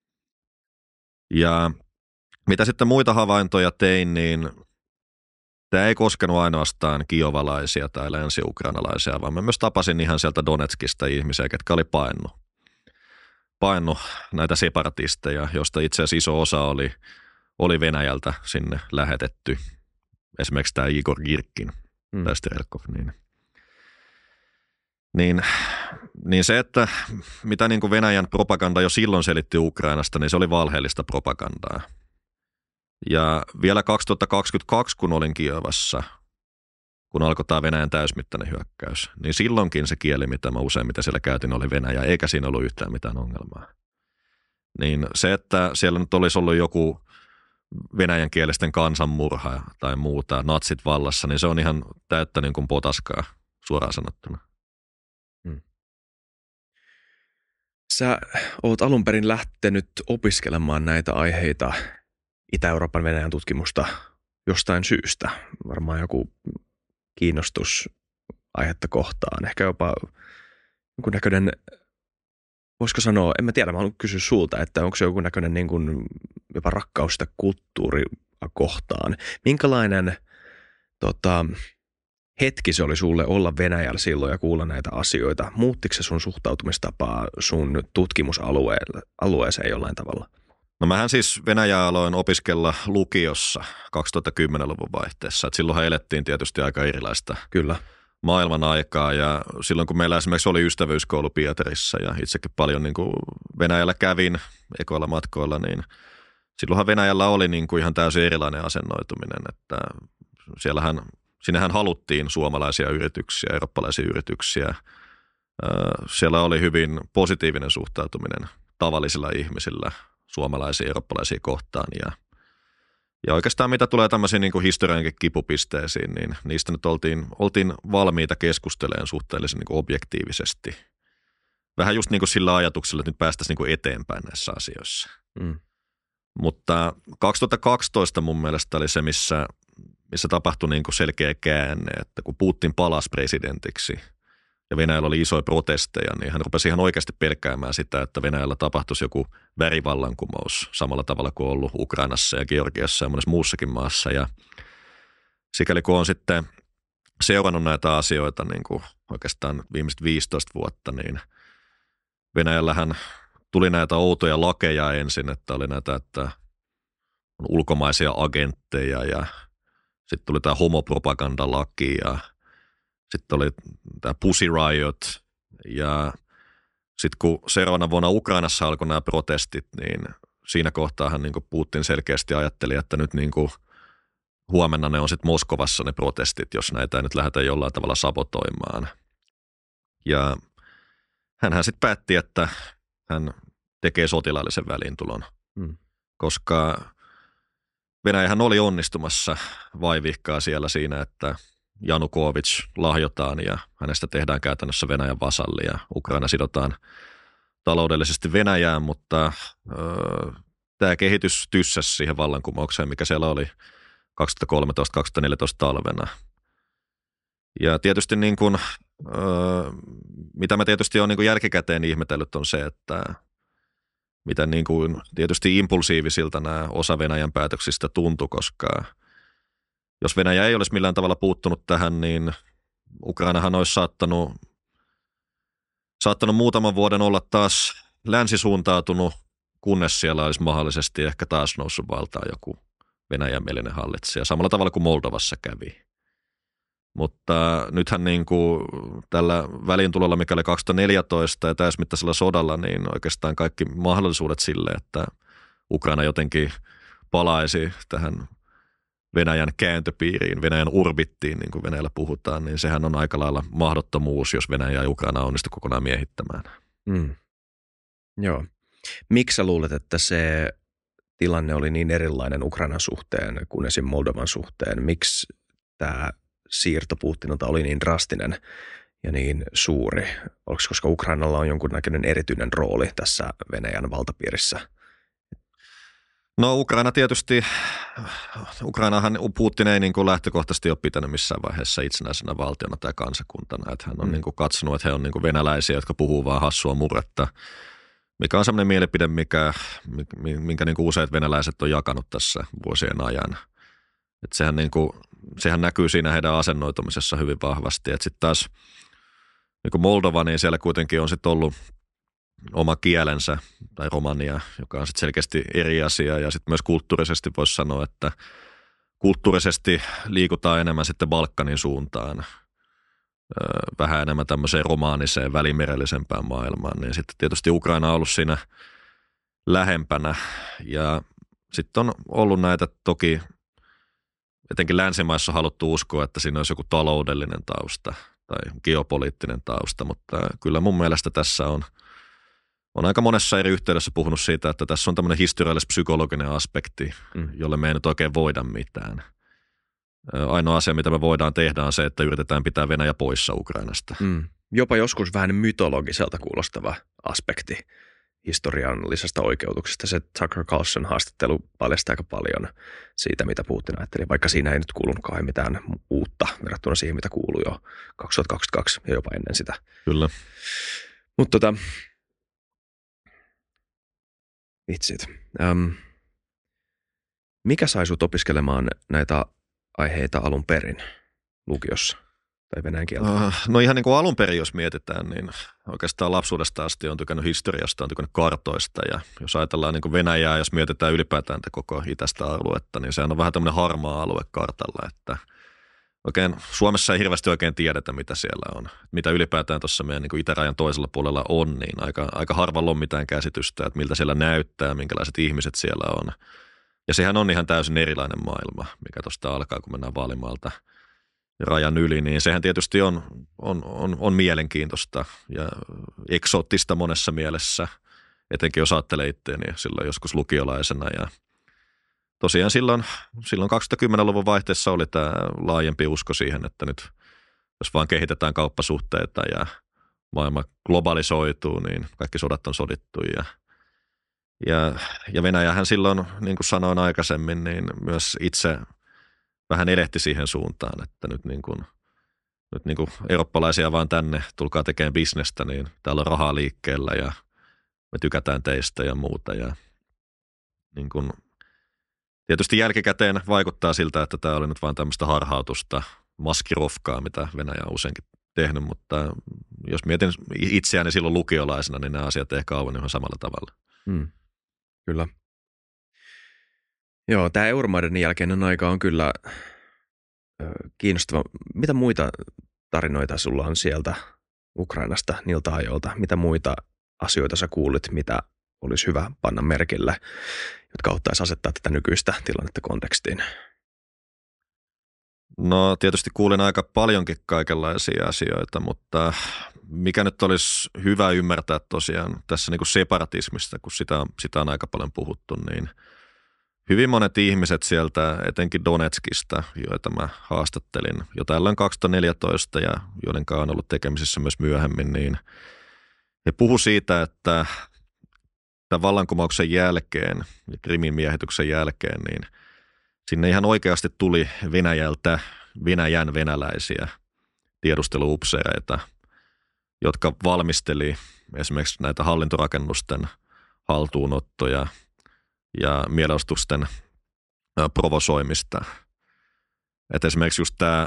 Ja mitä sitten muita havaintoja tein, niin tämä ei koskenut ainoastaan kiovalaisia tai länsi-ukrainalaisia, vaan mä myös tapasin ihan sieltä Donetskista ihmisiä, ketkä oli paennut näitä separatisteja, joista itse asiassa iso osa oli Venäjältä sinne lähetetty. Esimerkiksi tämä Igor Girkin tai Strelkov. Niin se, että mitä niin kuin Venäjän propaganda jo silloin selitti Ukrainasta, niin se oli valheellista propagandaa. Ja vielä 2022, kun olin Kiovassa, kun alkoi tämä Venäjän täysmittainen hyökkäys, niin silloinkin se kieli, mitä mä useimmiten siellä käytin, oli venäjä, eikä siinä ollut yhtään mitään ongelmaa. Niin se, että siellä nyt olisi ollut joku venäjänkielisten kansanmurha tai muuta, natsit vallassa, niin se on ihan täyttä niin kuin potaskaa, suoraan sanottuna. Sä oot alun perin lähtenyt opiskelemaan näitä aiheita, Itä-Euroopan Venäjän tutkimusta jostain syystä. Varmaan joku kiinnostus aihetta kohtaan. Ehkä jopa joku näköinen, voisiko sanoa, en mä tiedä, mä haluan kysyä sulta, että onko se joku näköinen niin kuin jopa rakkaus sitä kulttuuria kohtaan. Minkälainen hetki se oli sulle olla Venäjällä silloin ja kuulla näitä asioita? Muuttiko se sun suhtautumistapaa sun tutkimusalueeseen jollain tavalla? No mähän siis Venäjää aloin opiskella lukiossa 2010-luvun vaihteessa. Et silloinhan elettiin tietysti aika erilaista Kyllä. maailman aikaa ja silloin kun meillä esimerkiksi oli ystävyyskoulu Pietarissa ja itsekin paljon niin kuin Venäjällä kävin ekoilla matkoilla, niin silloinhan Venäjällä oli niin kuin ihan täysin erilainen asennoituminen, että sinnehän haluttiin suomalaisia yrityksiä, eurooppalaisia yrityksiä. Siellä oli hyvin positiivinen suhtautuminen tavallisilla ihmisillä suomalaisia ja eurooppalaisia kohtaan. Ja oikeastaan mitä tulee tämmöisiin niin kuin historiankin kipupisteisiin, niin niistä nyt oltiin valmiita keskustelemaan suhteellisen niin kuin objektiivisesti. Vähän just niin kuin sillä ajatuksella, että nyt päästäisiin niin kuin eteenpäin näissä asioissa. Mutta 2012 mun mielestä oli se, missä tapahtui niin kuin selkeä käänne, että kun Putin palasi presidentiksi ja Venäjällä oli isoja protesteja, niin hän rupesi ihan oikeasti pelkäämään sitä, että Venäjällä tapahtuisi joku värivallankumous samalla tavalla kuin on ollut Ukrainassa ja Georgiassa ja monessa muussakin maassa. Ja sikäli kun on sitten seurannut näitä asioita niin kuin oikeastaan viimeiset 15 vuotta, niin Venäjällähän tuli näitä outoja lakeja ensin, että oli näitä, että on ulkomaisia agentteja ja sitten tuli tämä homopropagandalaki ja sitten oli tämä Pussy Riot ja sitten kun seuraavana vuonna Ukrainassa alkoi nämä protestit, niin siinä kohtaahan niin kuin Putin selkeästi ajatteli, että nyt niin kuin huomenna ne on sitten Moskovassa ne protestit, jos näitä ei nyt lähdetä jollain tavalla sabotoimaan. Ja hänhän sitten päätti, että hän tekee sotilaallisen väliintulon, koska Venäjähän oli onnistumassa vaivihkaa siellä siinä, että Janukovic lahjotaan ja hänestä tehdään käytännössä Venäjän vasalli ja Ukraina sidotaan taloudellisesti Venäjään, mutta tämä kehitys tyssäsi siihen vallankumoukseen, mikä siellä oli 2013-2014 talvena. Ja tietysti niin kuin, mitä mä tietysti olen niin kuin jälkikäteen ihmetellyt on se, että miten niin kuin tietysti impulsiivisilta nämä osa Venäjän päätöksistä tuntui, koska jos Venäjä ei olisi millään tavalla puuttunut tähän, niin Ukrainahan olisi saattanut muutaman vuoden olla taas länsisuuntautunut, kunnes siellä olisi mahdollisesti ehkä taas noussut valtaan joku Venäjän mielinen hallitsija, samalla tavalla kuin Moldovassa kävi. Mutta nythän niin kuin tällä väliintulolla, mikä oli 2014 ja täysmittaisella sodalla, niin oikeastaan kaikki mahdollisuudet sille, että Ukraina jotenkin palaisi tähän Venäjän kääntöpiiriin, Venäjän orbittiin, niin kuin Venäjällä puhutaan, niin sehän on aika lailla mahdottomuus, jos Venäjä ja Ukraina onnistu kokonaan miehittämään. Joo. Miksi sä luulet, että se tilanne oli niin erilainen Ukrainan suhteen kuin esim. Moldovan suhteen? Miksi tämä siirto Putinilta oli niin drastinen ja niin suuri? Oliko koska Ukrainalla on jonkunnäköinen erityinen rooli tässä Venäjän valtapiirissä? No Ukrainahan Putin ei niin kuin lähtökohtaisesti ole pitänyt missään vaiheessa itsenäisenä valtiona tai kansakuntana. Että hän on niin kuin katsonut, että he on niin kuin venäläisiä, jotka puhuu vaan hassua murretta, mikä on sellainen mielipide, minkä niin kuin useat venäläiset on jakanut tässä vuosien ajan. Että sehän näkyy siinä heidän asennoitumisessa hyvin vahvasti. Että sitten taas niin kuin Moldova, niin siellä kuitenkin on sitten ollut oma kielensä tai romania, joka on sitten selkeästi eri asia ja sitten myös kulttuurisesti voisi sanoa, että kulttuurisesti liikutaan enemmän sitten Balkanin suuntaan, vähän enemmän tämmöiseen romaaniseen, välimerellisempään maailmaan, niin sitten tietysti Ukraina on ollut siinä lähempänä ja sitten on ollut näitä toki, etenkin länsimaissa on haluttu uskoa, että siinä olisi joku taloudellinen tausta tai geopoliittinen tausta, mutta kyllä mun mielestä tässä on aika monessa eri yhteydessä puhunut siitä, että tässä on tämmöinen historiallis-psykologinen aspekti, jolle me ei nyt oikein voida mitään. Ainoa asia, mitä me voidaan tehdä, on se, että yritetään pitää Venäjä poissa Ukrainasta. Jopa joskus vähän mytologiselta kuulostava aspekti. historiallisesta oikeutuksesta. Se Tucker Carlson haastattelu paljastaa aika paljon siitä, mitä Putin ajatteli, vaikka siinä ei nyt kuulunutkaan mitään uutta verrattuna siihen, mitä kuului jo 2022 ja jopa ennen sitä. Kyllä. Mutta vitsit. Mikä sai sut opiskelemaan näitä aiheita alun perin lukiossa tai venäjän kieltä? No ihan niin kuin alun perin, jos mietitään, niin oikeastaan lapsuudesta asti on tykännyt historiasta, on tykännyt kartoista. Ja jos ajatellaan niin kuin Venäjää, jos mietitään ylipäätään koko itäistä aluetta, niin sehän on vähän tämmöinen harmaa alue kartalla, että oikein Suomessa ei hirveästi oikein tiedetä, mitä siellä on. Mitä ylipäätään tuossa meidän niin kuin itärajan toisella puolella on, niin aika harvalla on mitään käsitystä, että miltä siellä näyttää, minkälaiset ihmiset siellä on. Ja sehän on ihan täysin erilainen maailma, mikä tuosta alkaa, kun mennään Vaalimaalta rajan yli, niin sehän tietysti on mielenkiintoista ja eksoottista monessa mielessä, etenkin jos ajattelee itseäni silloin joskus lukiolaisena. Ja tosiaan silloin 2010-luvun vaihteessa oli tämä laajempi usko siihen, että nyt jos vaan kehitetään kauppasuhteita ja maailma globalisoituu, niin kaikki sodat on sodittu ja Venäjähän silloin, niin kuin sanoin aikaisemmin, niin myös itse vähän elehti siihen suuntaan, että nyt niin kuin eurooppalaisia vaan tänne, tulkaa tekemään bisnestä, niin täällä on rahaa liikkeellä ja me tykätään teistä ja muuta. Ja niin kuin, tietysti jälkikäteen vaikuttaa siltä, että tämä oli nyt vaan tämmöistä harhautusta, maskirofkaa, mitä Venäjä on useinkin tehnyt, mutta jos mietin itseäni silloin lukiolaisena, niin nämä asiat ehkä auenneet ihan samalla tavalla. Kyllä. Joo, tämä Euromaiden jälkeinen aika on kyllä kiinnostava. Mitä muita tarinoita sulla on sieltä Ukrainasta, niiltä ajoilta? Mitä muita asioita sä kuulit, mitä olisi hyvä panna merkille, jotka auttaisi asettaa tätä nykyistä tilannetta kontekstiin? No tietysti kuulin aika paljonkin kaikenlaisia asioita, mutta mikä nyt olisi hyvä ymmärtää tosiaan tässä niin kuin separatismista, kun sitä on aika paljon puhuttu, niin hyvin monet ihmiset sieltä, etenkin Donetskista, joita mä haastattelin jo tällöin 2014 ja joiden kanssa on ollut tekemisissä myös myöhemmin, niin he puhu siitä, että tämän vallankumouksen jälkeen ja Krimin miehityksen jälkeen, niin sinne ihan oikeasti tuli Venäjän venäläisiä tiedusteluupseereita, jotka valmisteli esimerkiksi näitä hallintorakennusten haltuunottoja ja mielenostusten provosoimista. Et esimerkiksi just tämä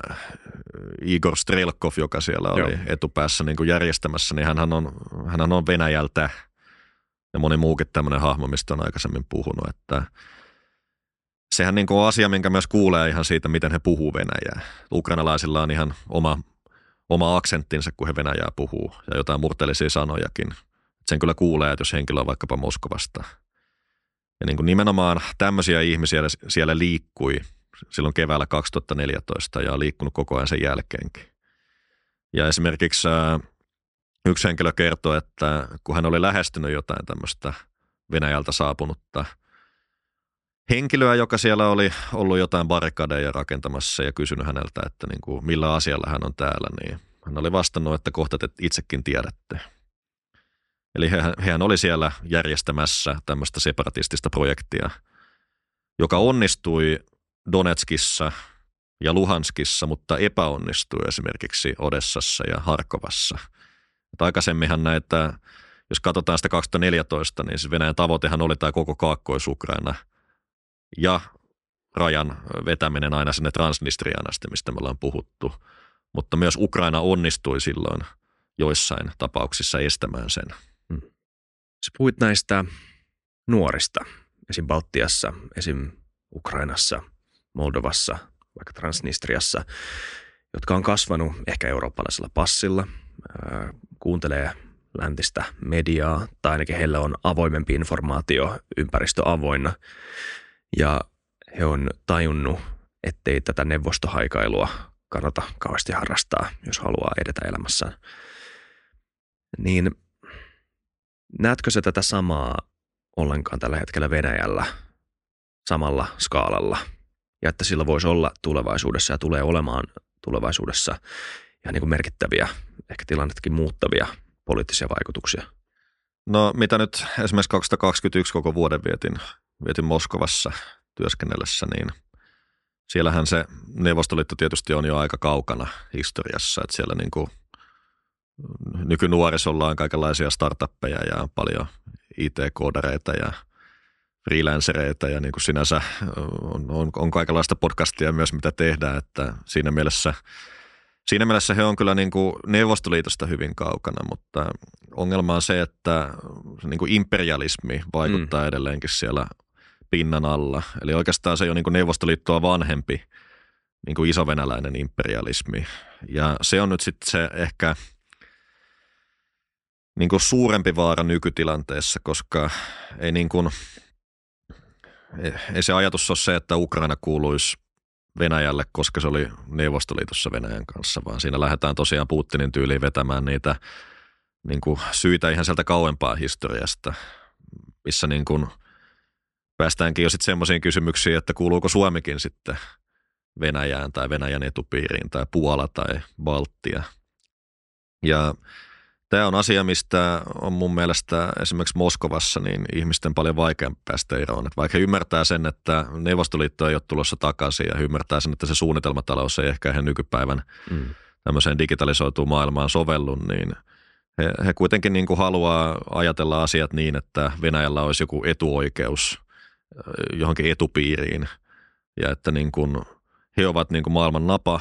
Igor Strelkov, joka siellä oli etupäässä niin kuin järjestämässä, niin hänhän on Venäjältä ja moni muukin tämmöinen hahmo, mistä on aikaisemmin puhunut, että sehän niin kuin on asia, minkä myös kuulee ihan siitä, miten he puhuu venäjää. Ukrainalaisilla on ihan oma aksenttinsa, kun he venäjää puhuu ja jotain murteellisia sanojakin. Sen kyllä kuulee, että jos henkilö on vaikkapa Moskovasta. Ja niin kuin nimenomaan tämmöisiä ihmisiä siellä liikkui silloin keväällä 2014 ja on liikkunut koko ajan sen jälkeenkin. Ja esimerkiksi yksi henkilö kertoi, että kun hän oli lähestynyt jotain tämmöistä Venäjältä saapunutta henkilöä, joka siellä oli ollut jotain barrikadeja rakentamassa ja kysynyt häneltä, että niin kuin millä asialla hän on täällä, niin hän oli vastannut, että kohta te itsekin tiedätte. Eli hän oli siellä järjestämässä tämmöistä separatistista projektia, joka onnistui Donetskissa ja Luhanskissa, mutta epäonnistui esimerkiksi Odessassa ja Harkovassa. Että aikaisemminhan näitä, jos katsotaan sitä 2014, niin se Venäjän tavoitehan oli tämä koko Kaakkois-Ukraina ja rajan vetäminen aina sinne Transnistriaan asti, mistä me ollaan puhuttu. Mutta myös Ukraina onnistui silloin joissain tapauksissa estämään sen. Sä puhuit näistä nuorista, esim. Baltiassa, esim. Ukrainassa, Moldovassa, vaikka Transnistriassa, jotka on kasvanut ehkä eurooppalaisella passilla, kuuntelee läntistä mediaa, tai ainakin heillä on avoimempi informaatio, ympäristö avoinna, ja he on tajunnut, ettei tätä neuvostohaikailua kannata kauheasti harrastaa, jos haluaa edetä elämässään. Niin näetkö sä tätä samaa ollenkaan tällä hetkellä Venäjällä samalla skaalalla? Ja että sillä voisi olla tulevaisuudessa ja tulee olemaan tulevaisuudessa ihan niin kuin merkittäviä, ehkä tilannetkin muuttavia poliittisia vaikutuksia? No mitä nyt esimerkiksi 2021 koko vuoden vietin Moskovassa työskennellessä, niin siellähän se Neuvostoliitto tietysti on jo aika kaukana historiassa, että siellä niin kuin nykynuorisolla on kaikenlaisia startuppeja ja paljon IT-koodareita ja freelancereita ja niin kuin sinänsä on kaikenlaista podcastia myös, mitä tehdään, että siinä mielessä he on kyllä niin kuin Neuvostoliitosta hyvin kaukana, mutta ongelma on se, että niin kuin imperialismi vaikuttaa edelleenkin siellä pinnan alla. Eli oikeastaan se ei ole niin kuin Neuvostoliittoa vanhempi niin kuin isovenäläinen imperialismi. Ja se on nyt sitten se ehkä niin kuin suurempi vaara nykytilanteessa, koska ei se ajatus ole se, että Ukraina kuuluisi Venäjälle, koska se oli Neuvostoliitossa Venäjän kanssa, vaan siinä lähdetään tosiaan Putinin tyyliin vetämään niitä niin kuin syitä ihan sieltä kauempaa historiasta, missä niin kuin päästäänkin jo sitten semmoisiin kysymyksiin, että kuuluuko Suomikin sitten Venäjään tai Venäjän etupiiriin tai Puola tai Baltia. Ja tämä on asia, mistä on mun mielestä esimerkiksi Moskovassa niin ihmisten paljon vaikeampi päästä eroon. Että vaikka he ymmärtää sen, että Neuvostoliitto ei ole tulossa takaisin ja he ymmärtää sen, että se suunnitelmatalous ei ehkä ihan nykypäivän tämmöiseen digitalisoituun maailmaan sovellu, niin he kuitenkin niin kuin haluaa ajatella asiat niin, että Venäjällä olisi joku etuoikeus johonkin etupiiriin ja että niin kuin he ovat niin kuin maailman napa,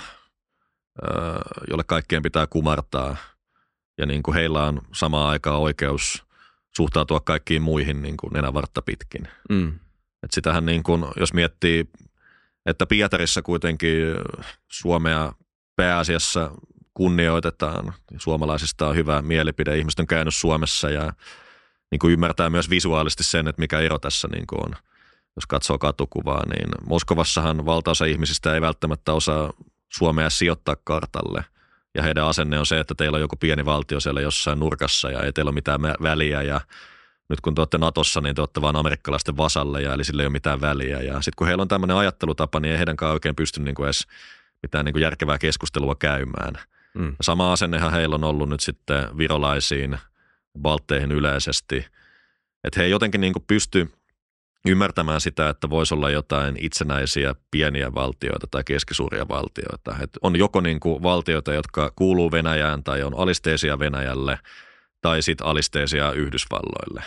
jolle kaikkien pitää kumartaa. Ja niin kuin heillä on samaan aikaan oikeus suhtautua kaikkiin muihin niin kuin nenävartta pitkin. Et sitähän niin kuin, jos miettii, että Pietarissa kuitenkin Suomea pääasiassa kunnioitetaan. Suomalaisista on hyvä mielipide. Ihmiset on käynyt Suomessa ja niin kuin ymmärtää myös visuaalisesti sen, että mikä ero tässä niin kuin on. Jos katsoo katukuvaa, niin Moskovassahan valtaosa ihmisistä ei välttämättä osaa Suomea sijoittaa kartalle. Ja heidän asenne on se, että teillä on joku pieni valtio siellä jossain nurkassa ja ei teillä ole mitään väliä. Ja nyt kun te olette Natossa, niin te olette vaan amerikkalaisten vasalleja, eli sillä ei ole mitään väliä. Ja sitten kun heillä on tämmöinen ajattelutapa, niin ei heidänkään oikein pysty niin kuin edes mitään niin kuin järkevää keskustelua käymään. Sama asennehan heillä on ollut nyt sitten virolaisiin, baltteihin yleisesti. Että he ei jotenkin niin kuin pysty ymmärtämään sitä, että voisi olla jotain itsenäisiä pieniä valtioita tai keskisuuria valtioita. Et on joko niin kuin valtioita, jotka kuuluu Venäjään tai on alisteisia Venäjälle tai sitten alisteisia Yhdysvalloille.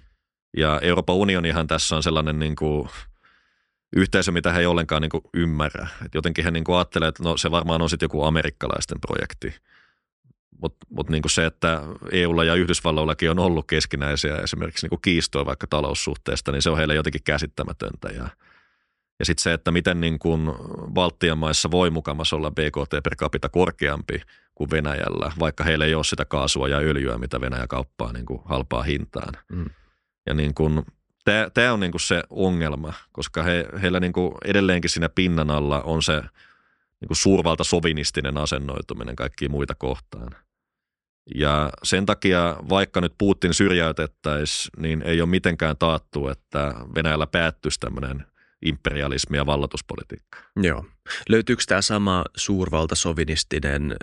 Ja Euroopan unionihan tässä on sellainen niin kuin yhteisö, mitä he ei ollenkaan niin kuin ymmärrä. Et jotenkin he niin kuin ajattelee, että no se varmaan on sitten joku amerikkalaisten projekti. Mutta niin kuin se, että EUlla ja Yhdysvalloillakin on ollut keskinäisiä esimerkiksi niin kuin kiistoja vaikka taloussuhteesta, niin se on heille jotenkin käsittämätöntä. Ja sitten se, että miten niin kuin Baltian maissa voi mukamassa olla BKT per capita korkeampi kuin Venäjällä, vaikka heillä ei ole sitä kaasua ja öljyä, mitä Venäjä kauppaa niin kuin halpaa hintaan. Ja niin kuin tämä on niin kuin se ongelma, koska heillä niin kuin edelleenkin siinä pinnan alla on se niin kuin suurvalta sovinistinen asennoituminen kaikkia muita kohtaan. Ja sen takia, vaikka nyt Putin syrjäytettäisiin, niin ei ole mitenkään taattu, että Venäjällä päättyisi tämmöinen imperialismi ja vallatuspolitiikka. Joo. Löytyykö tämä sama suurvaltasovinistinen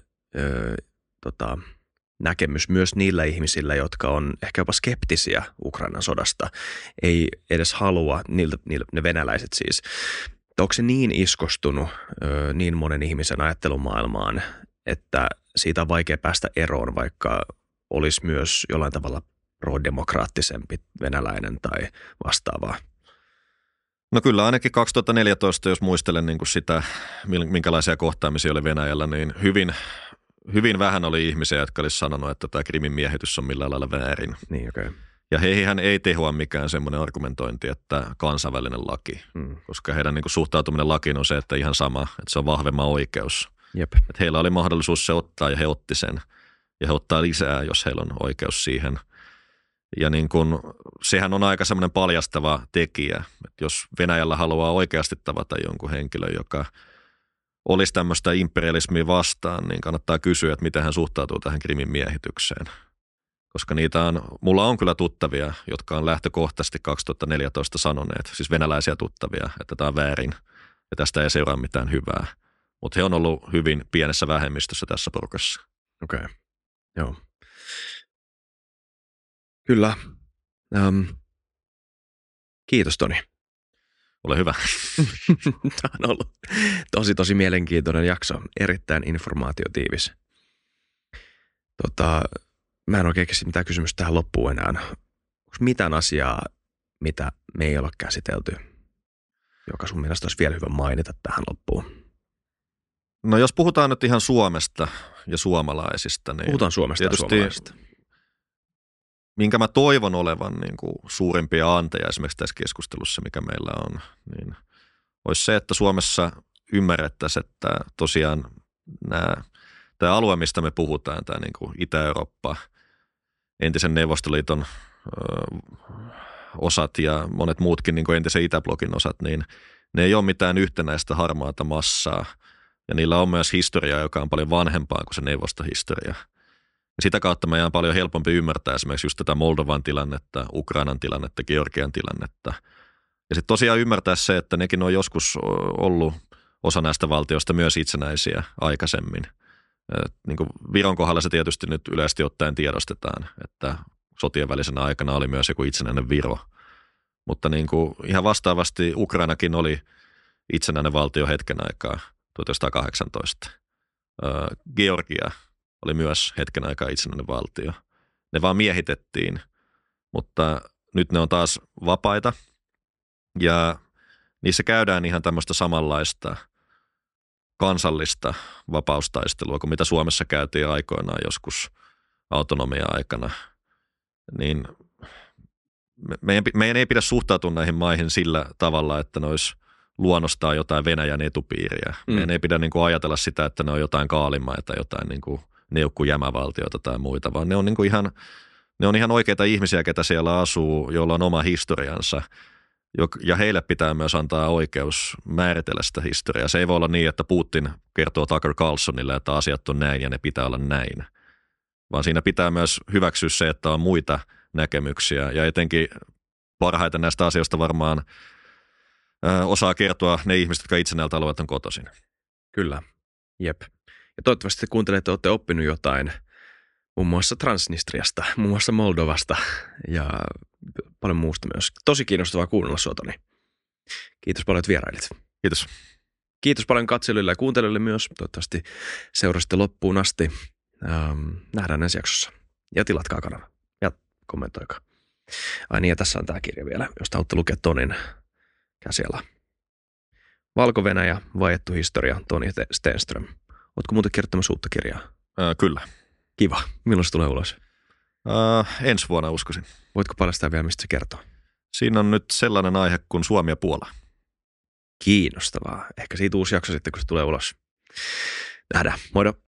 näkemys myös niillä ihmisillä, jotka on ehkä jopa skeptisiä Ukrainan sodasta, ei edes halua, ne venäläiset siis. Onko se niin iskostunut niin monen ihmisen ajattelumaailmaan, että siitä on vaikea päästä eroon, vaikka olisi myös jollain tavalla pro-demokraattisempi venäläinen tai vastaavaa? No kyllä ainakin 2014, jos muistelen niin kuin sitä, minkälaisia kohtaamisia oli Venäjällä, niin hyvin vähän oli ihmisiä, jotka olisi sanonut, että tämä Krimin miehitys on millään lailla väärin. Niin, okay. Ja heihin ei tehoa mikään semmoinen argumentointi, että kansainvälinen laki, koska heidän niin kuin suhtautuminen lakiin on se, että ihan sama, että se on vahvemman oikeus. Jep. Että heillä oli mahdollisuus se ottaa ja he otti sen ja he ottaa lisää, jos heillä on oikeus siihen. Ja niin kuin, sehän on aika semmoinen paljastava tekijä, että jos Venäjällä haluaa oikeasti tavata jonkun henkilön, joka olisi tämmöistä imperialismia vastaan, niin kannattaa kysyä, että miten hän suhtautuu tähän Krimin miehitykseen. Koska mulla on kyllä tuttavia, jotka on lähtökohtaisesti 2014 sanoneet, siis venäläisiä tuttavia, että tämä on väärin ja tästä ei seuraa mitään hyvää. Mutta he on ollut hyvin pienessä vähemmistössä tässä porukassa. Okei, joo. Kyllä. Kiitos, Toni. Ole hyvä. Tämä on ollut tosi mielenkiintoinen jakso. Erittäin informaatiotiivis. Mä en oikein keksi mitään kysymystä tähän loppuun enää. Onko mitään asiaa, mitä me ei ole käsitelty, joka sun mielestä olisi vielä hyvä mainita tähän loppuun? No jos puhutaan nyt ihan Suomesta ja suomalaisista, niin puhutaan Suomesta ja suomalaisista. Minkä mä toivon olevan niin kuin suurimpia anteja esimerkiksi tässä keskustelussa, mikä meillä on, niin olisi se, että Suomessa ymmärrettäisiin, että tosiaan tämä alue, mistä me puhutaan, tämä niin kuin Itä-Eurooppa, entisen Neuvostoliiton osat ja monet muutkin niin kuin entisen Itäblokin osat, niin ne ei ole mitään yhtenäistä harmaata massaa. Ja niillä on myös historiaa, joka on paljon vanhempaa kuin se neuvostohistoria. Ja sitä kautta meidän on paljon helpompi ymmärtää esimerkiksi just tätä Moldovan tilannetta, Ukrainan tilannetta, Georgian tilannetta. Ja sitten tosiaan ymmärtää se, että nekin on joskus ollut osa näistä valtioista myös itsenäisiä aikaisemmin. Niin kuin Viron kohdalla se tietysti nyt yleisesti ottaen tiedostetaan, että sotien välisenä aikana oli myös joku itsenäinen Viro. Mutta niin kuin ihan vastaavasti Ukrainakin oli itsenäinen valtio hetken aikaa, 1918. Georgia oli myös hetken aikaa itsenäinen valtio. Ne vaan miehitettiin, mutta nyt ne on taas vapaita ja niissä käydään ihan tämmöistä samanlaista kansallista vapaustaistelua kuin mitä Suomessa käytiin aikoinaan joskus autonomia-aikana. Niin meidän ei pidä suhtautua näihin maihin sillä tavalla, että ne olisi luonnostaan jotain Venäjän etupiiriä. Meidän ei pidä niin kuin ajatella sitä, että ne on jotain kaalimaita, jotain niin kuin neukkujämävaltioita tai muita, vaan ne on, niin kuin ihan oikeita ihmisiä, ketä siellä asuu, joilla on oma historiansa. Ja heille pitää myös antaa oikeus määritellä sitä historiaa. Se ei voi olla niin, että Putin kertoo Tucker Carlsonille, että asiat on näin ja ne pitää olla näin. Vaan siinä pitää myös hyväksyä se, että on muita näkemyksiä. Ja etenkin parhaiten näistä asioista varmaan osaa kertoa ne ihmiset, jotka itse näiltä alueilta on kotoisin. Kyllä, jep. Ja toivottavasti te kuuntelette, olette oppinut jotain muun muassa Transnistriasta, muun muassa Moldovasta ja paljon muusta myös. Tosi kiinnostavaa kuunnella sua, Toni. Kiitos paljon, että vierailit. Kiitos. Kiitos paljon katselijoille ja kuuntelijoille myös. Toivottavasti seurasitte loppuun asti. Nähdään ensi jaksossa. Ja tilatkaa kanava. Ja kommentoikaa. Ai niin, ja tässä on tämä kirja vielä, josta haluatte lukea Tonin käsiala. Valko-Venäjä, vaiettu historia, Toni Stenström. Ootko muuten kirjoittamassa uutta kirjaa? Kyllä. Kiva. Milloin se tulee ulos? Ensi vuonna uskoisin. Voitko paljastaa vielä, mistä se kertoo? Siinä on nyt sellainen aihe kuin Suomi ja Puola. Kiinnostavaa. Ehkä siitä uusi jakso sitten, kun se tulee ulos. Nähdään. Moido.